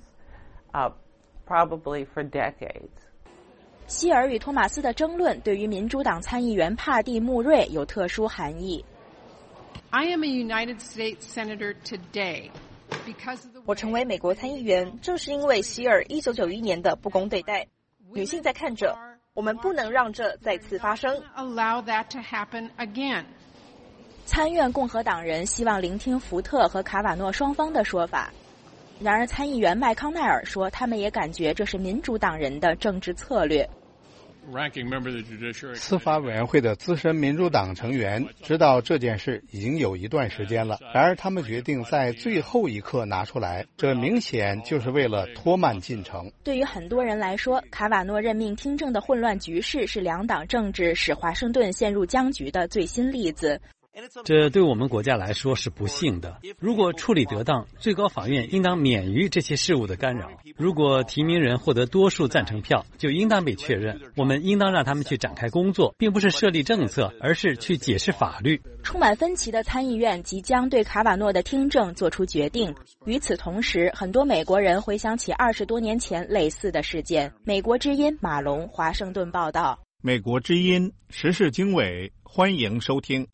Probably for decades. 希尔与托马斯的争论对于民主党参议员帕蒂·穆瑞有特殊含义。 I am a United States Senator today because of the 我成为美国参议员，正是因为希尔一九九一年的不公对待。女性在看着，我们不能让这再次发生。 Allow that to happen again. 参院共和党人希望聆听福特和卡瓦诺双方的说法，然而参议员麦康奈尔说，他们也感觉这是民主党人的政治策略。 司法委员会的资深民主党成员知道这件事已经有一段时间了，然而他们决定在最后一刻拿出来，这明显就是为了拖慢进程。 对于很多人来说，卡瓦诺任命听证的混乱局势是两党政治使华盛顿陷入僵局的最新例子。 这对我们国家来说是不幸的。如果处理得当，最高法院应当免于这些事务的干扰。如果提名人获得多数赞成票，就应当被确认。我们应当让他们去展开工作，并不是设立政策，而是去解释法律。 充满分歧的参议院即将对卡瓦诺的听证做出决定。与此同时，很多美国人回想起二十多年前类似的事件。美国之音马龙，华盛顿报道。 美国之音时事经纬，欢迎收听。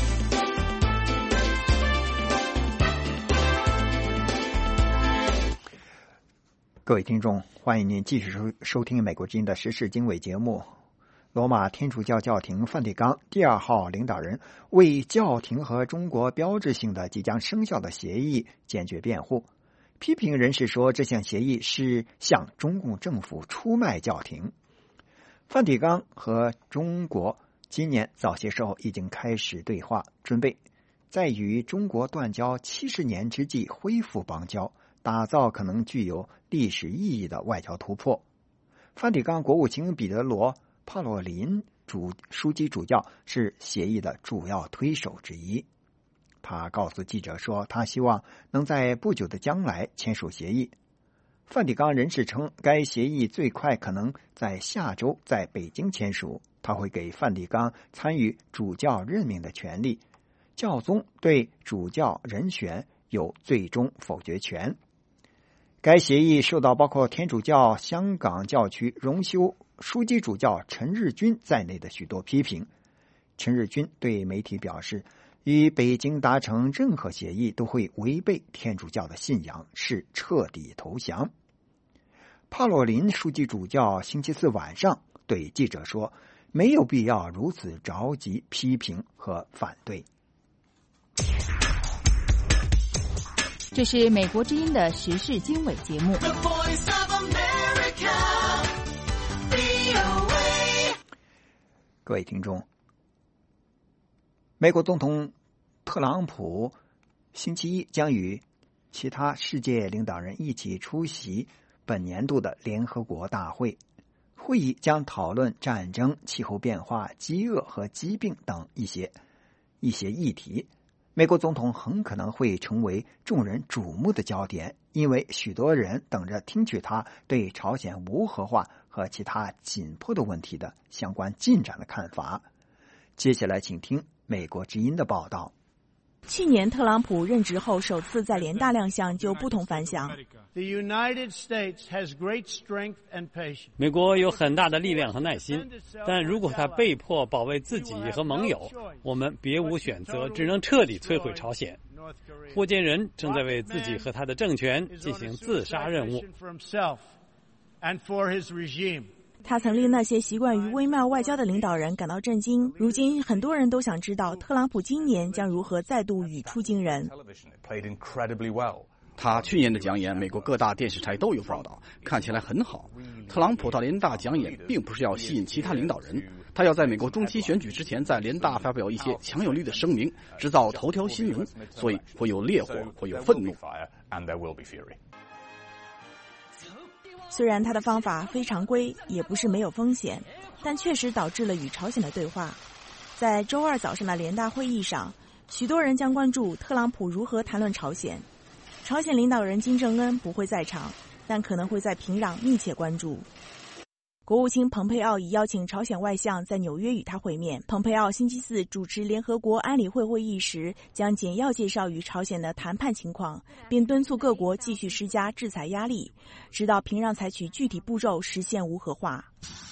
各位听众，欢迎您继续收收听美国之音的时事经纬节目。罗马天主教教廷梵蒂冈第二号领导人为教廷和中国标志性的即将生效的协议坚决辩护，批评人士说这项协议是向中共政府出卖教廷。梵蒂冈和中国今年早些时候已经开始对话，准备在与中国断交七十年之际恢复邦交，打造可能具有历史意义的外交突破。梵蒂冈国务卿彼得罗·帕洛林主书记主教是协议的主要推手之一。他告诉记者说，他希望能在不久的将来签署协议。梵蒂冈人士称，该协议最快可能在下周在北京签署。他会给梵蒂冈参与主教任命的权利，教宗对主教人选有最终否决权。该协议受到包括天主教香港教区荣休书记主教陈日君在内的许多批评。陈日君对媒体表示，与北京达成任何协议都会违背天主教的信仰，是彻底投降。 帕洛林书记主教星期四晚上对记者说，没有必要如此着急批评和反对。 这是美国之音的时事经纬节目。 各位听众，美国总统特朗普星期一将与其他世界领导人一起出席本年度的联合国大会，会议将讨论战争、气候变化、饥饿和疾病等一些一些议题。美国总统很可能会成为众人瞩目的焦点，因为许多人等着听取他对朝鲜无核化和其他紧迫的问题的相关进展的看法。接下来请听美国之音的报道。 去年特朗普任职后首次在联大亮相就不同凡响。 美国有很大的力量和耐心，但如果他被迫保卫自己和盟友，我们别无选择，只能彻底摧毁朝鲜。霍建人正在为自己和他的政权进行自杀任务。 他曾令那些习惯于微妙外交的领导人感到震惊。如今，很多人都想知道特朗普今年将如何再度语出惊人。 他去年的讲演，美国各大电视台都有报道，看起来很好。特朗普到联大讲演，并不是要吸引其他领导人，他要在美国中期选举之前，在联大发表一些强有力的声明，制造头条新闻，所以会有烈火，会有愤怒。 虽然他的方法非常规，也不是没有风险，但确实导致了与朝鲜的对话。在周二早上的联大会议上，许多人将关注特朗普如何谈论朝鲜。朝鲜领导人金正恩不会在场，但可能会在平壤密切关注。国务卿蓬佩奥已邀请朝鲜外相在纽约与他会面。蓬佩奥星期四主持联合国安理会会议时，将简要介绍与朝鲜的谈判情况，并敦促各国继续施加制裁压力，直到平壤采取具体步骤实现无核化。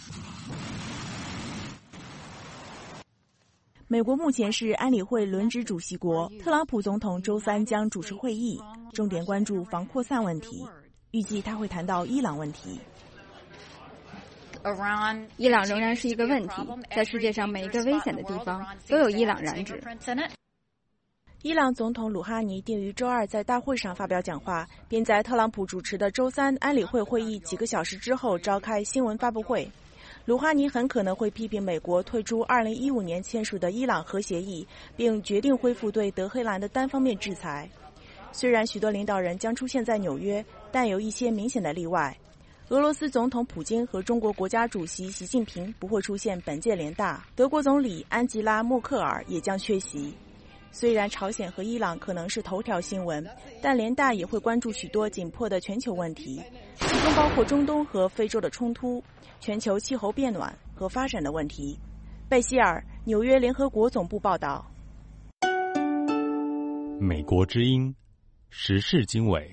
美国目前是安理会轮值主席国，特朗普总统周三将主持会议，重点关注防扩散问题，预计他会谈到伊朗问题。 伊朗仍然是一个问题，在世界上每一个危险的地方都有伊朗染指。 伊朗总统鲁哈尼定于周二在大会上发表讲话，并在特朗普主持的周三安理会会议几个小时之后召开新闻发布会。鲁哈尼很可能会批评美国退出二零一五年签署的伊朗核协议，并决定恢复对德黑兰的单方面制裁。虽然许多领导人将出现在纽约，但有一些明显的例外。俄罗斯总统普京和中国国家主席习近平不会出现本届联大，德国总理安吉拉·默克尔也将缺席。虽然朝鲜和伊朗可能是头条新闻，但联大也会关注许多紧迫的全球问题，其中包括中东和非洲的冲突、全球气候变暖和发展的问题。贝希尔，纽约联合国总部报道。 美国之音，时事经纬。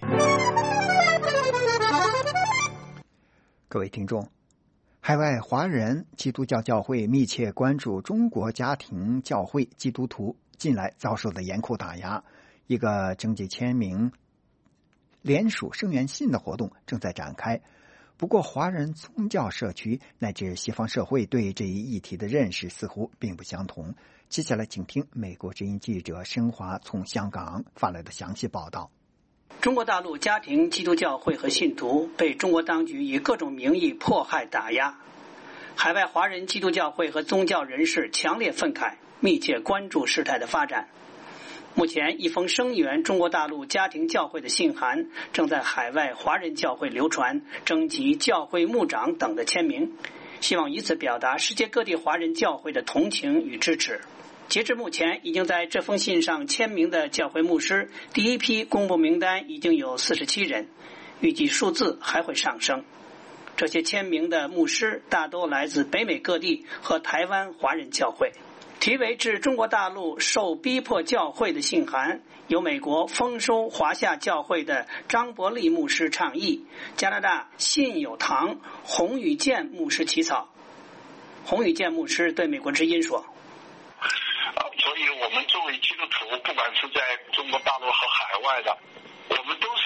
各位听众，海外华人基督教教会密切关注中国家庭教会基督徒近来遭受的严酷打压。一个征集签名联署声援信的活动正在展开。不过，华人宗教社区乃至西方社会对这一议题的认识似乎并不相同。接下来，请听美国之音记者申华从香港发来的详细报道。 中国大陆家庭基督教会和信徒被中国当局以各种名义迫害打压，海外华人基督教会和宗教人士强烈愤慨，密切关注事态的发展。目前，一封声援中国大陆家庭教会的信函正在海外华人教会流传，征集教会牧长等的签名，希望以此表达世界各地华人教会的同情与支持。截至目前，已经在这封信上签名的教会牧师第一批公布名单已经有四十七人，预计数字还会上升。这些签名的牧师大多来自北美各地和台湾华人教会。题为致中国大陆受逼迫教会的信函，由美国丰收华夏教会的张伯利牧师倡议，加拿大信友堂洪宇健牧师起草。洪宇健牧师对美国之音说， 所以我们作为基督徒，不管是在中国大陆和海外的，我们都是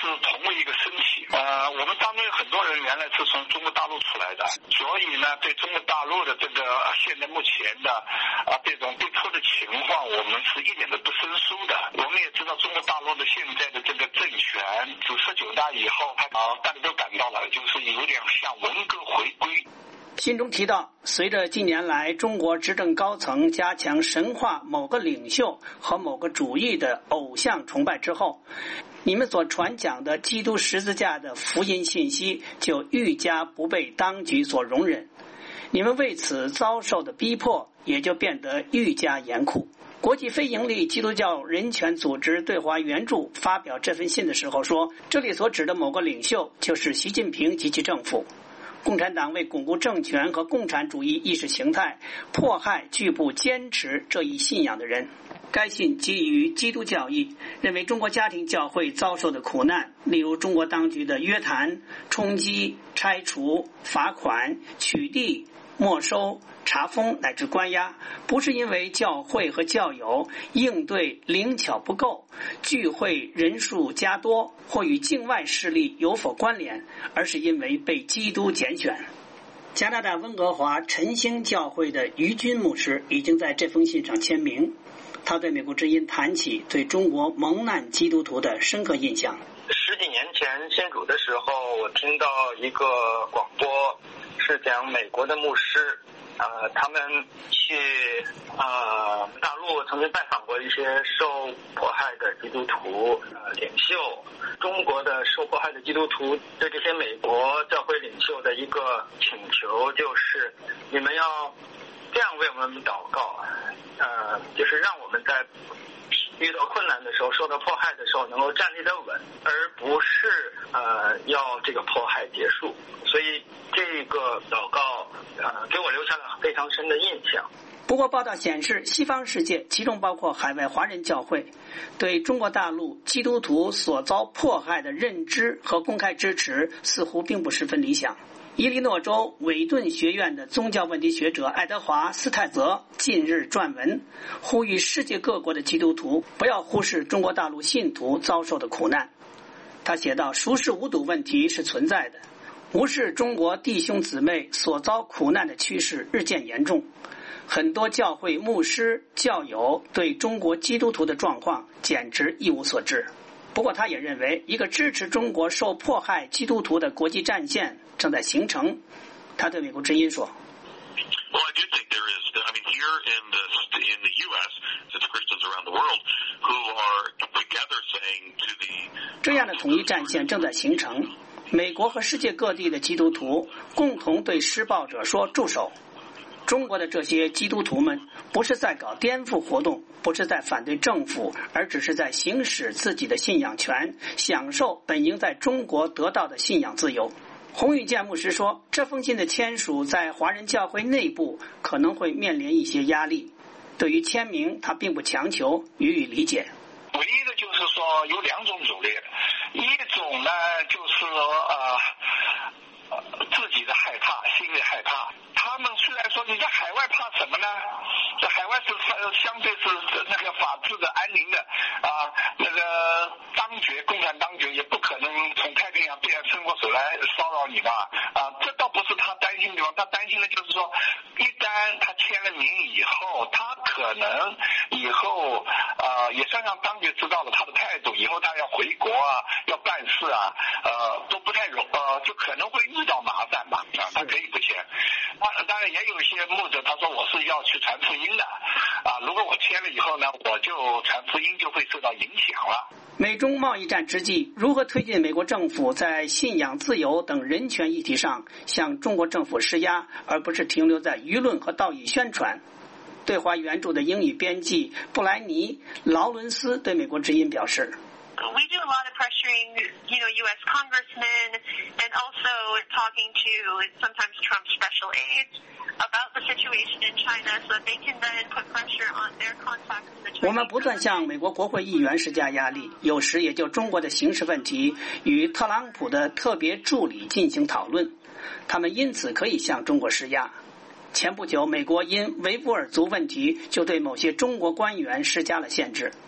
是同为一个身体。呃，我们当中有很多人原来是从中国大陆出来的，所以呢，对中国大陆的这个现在目前的啊这种被迫的情况，我们是一点都不生疏的。我们也知道中国大陆的现在的这个政权，自十九大以后，啊，大家都感到了，就是有点像文革回归。 信中提到，随着近年来中国执政高层加强神化某个领袖和某个主义的偶像崇拜之后，你们所传讲的基督十字架的福音信息就愈加不被当局所容忍，你们为此遭受的逼迫也就变得愈加严酷。国际非营利基督教人权组织对华援助发表这份信的时候说，这里所指的某个领袖就是习近平及其政府。共产党为巩固政权和共产主义意识形态，迫害拒不坚持这一信仰的人。该信基于基督教义，认为中国家庭教会遭受的苦难，例如中国当局的约谈、冲击、拆除、罚款、取缔、没收、查封乃至关押，不是因为教会和教友应对灵巧不够，聚会人数加多，或与境外势力有否关联，而是因为被基督拣选。加拿大温哥华晨兴教会的于军牧师已经在这封信上签名，他对美国之音谈起对中国蒙难基督徒的深刻印象。 十几年前信主的时候，我听到一个广播，是讲美国的牧师呃，他们去呃大陆曾经拜访过一些受迫害的基督徒呃领袖，中国的受迫害的基督徒对这些美国教会领袖的一个请求就是，你们要这样为我们祷告，呃，就是让我们在遇到困难的时候，受到迫害的时候能够站立得稳，而不是呃要这个迫害结束。所以这个祷告呃给我留下了非常深的印象。 不过报道显示，西方世界，其中包括海外华人教会，对中国大陆基督徒所遭迫害的认知和公开支持似乎并不十分理想。伊利诺州韦顿学院的宗教问题学者爱德华·斯泰泽近日撰文，呼吁世界各国的基督徒不要忽视中国大陆信徒遭受的苦难。他写道，熟视无睹问题是存在的，无视中国弟兄姊妹所遭苦难的趋势日渐严重。很多教会牧师、教友对中国基督徒的状况简直一无所知。不过他也认为，一个支持中国受迫害基督徒的国际战线正在形成。他对美国之音说， Well, I do think there is. I mean, here in the in the U S, it's Christians around the world who are together saying to the 这样的统一战线正在形成。美国和世界各地的基督徒共同对施暴者说住手。中国的这些基督徒们不是在搞颠覆活动，不是在反对政府，而只是在行使自己的信仰权，享受本应在中国得到的信仰自由。洪宇健牧师说，这封信的签署在华人教会内部可能会面临一些压力，对于签名他并不强求，予以理解。 唯一的就是说有两种阻力，一种呢就是呃自己的害怕，心里害怕。他们虽然说你在海外怕什么呢？在海外是相对是那个法治的、安宁的啊，那个当局、共产当局也不可能从太平洋对岸伸过手来骚扰你嘛啊，这倒不是他担心的地方。他担心的就是说，一旦他签了名以后，他可能以后啊也算让当局知道了他的态度，以后他要回国啊，要办事啊，呃都不太容呃就可能会遇到麻烦嘛啊，他可以不签。当然也有一些牧者他说我是要去传福音的啊，如果我签了以后呢，我就传福音就会受到影响了。 美中贸易战之际，如何推进美国政府在信仰自由等人权议题上向中国政府施压，而不是停留在舆论和道义宣传？对华援助的英语编辑布莱尼·劳伦斯对美国之音表示， We do a lot of pressuring, you know, U S congressmen and also talking to sometimes Trump's special aides about the situation in China so that they can then put pressure on their contacts in the Chinese. 我们不断向美国国会议员施加压力，有时也就中国的刑事问题与特朗普的特别助理进行讨论，他们因此可以向中国施压。前不久，美国因维吾尔族问题就对某些中国官员施加了限制。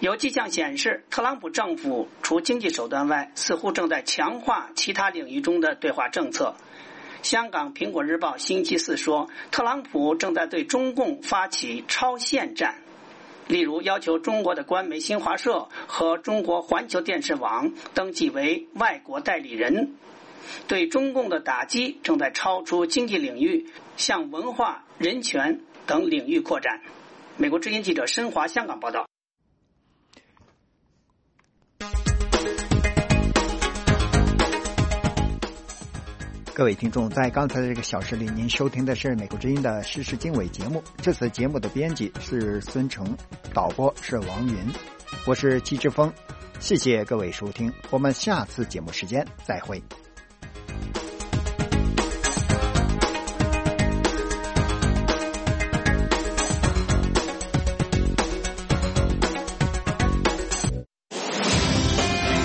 有迹象显示，特朗普政府除经济手段外，似乎正在强化其他领域中的对华政策。香港《苹果日报》星期四说，特朗普正在对中共发起超限战，例如要求中国的官媒新华社和中国环球电视网登记为外国代理人。对中共的打击正在超出经济领域，向文化、人权等领域扩展。美国之音记者申华香港报道。 各位听众，在刚才的这个小时里，您收听的是美国之音的时事经纬节目。这次节目的编辑是孙成，导播是王云，我是戚志峰。谢谢各位收听，我们下次节目时间再会。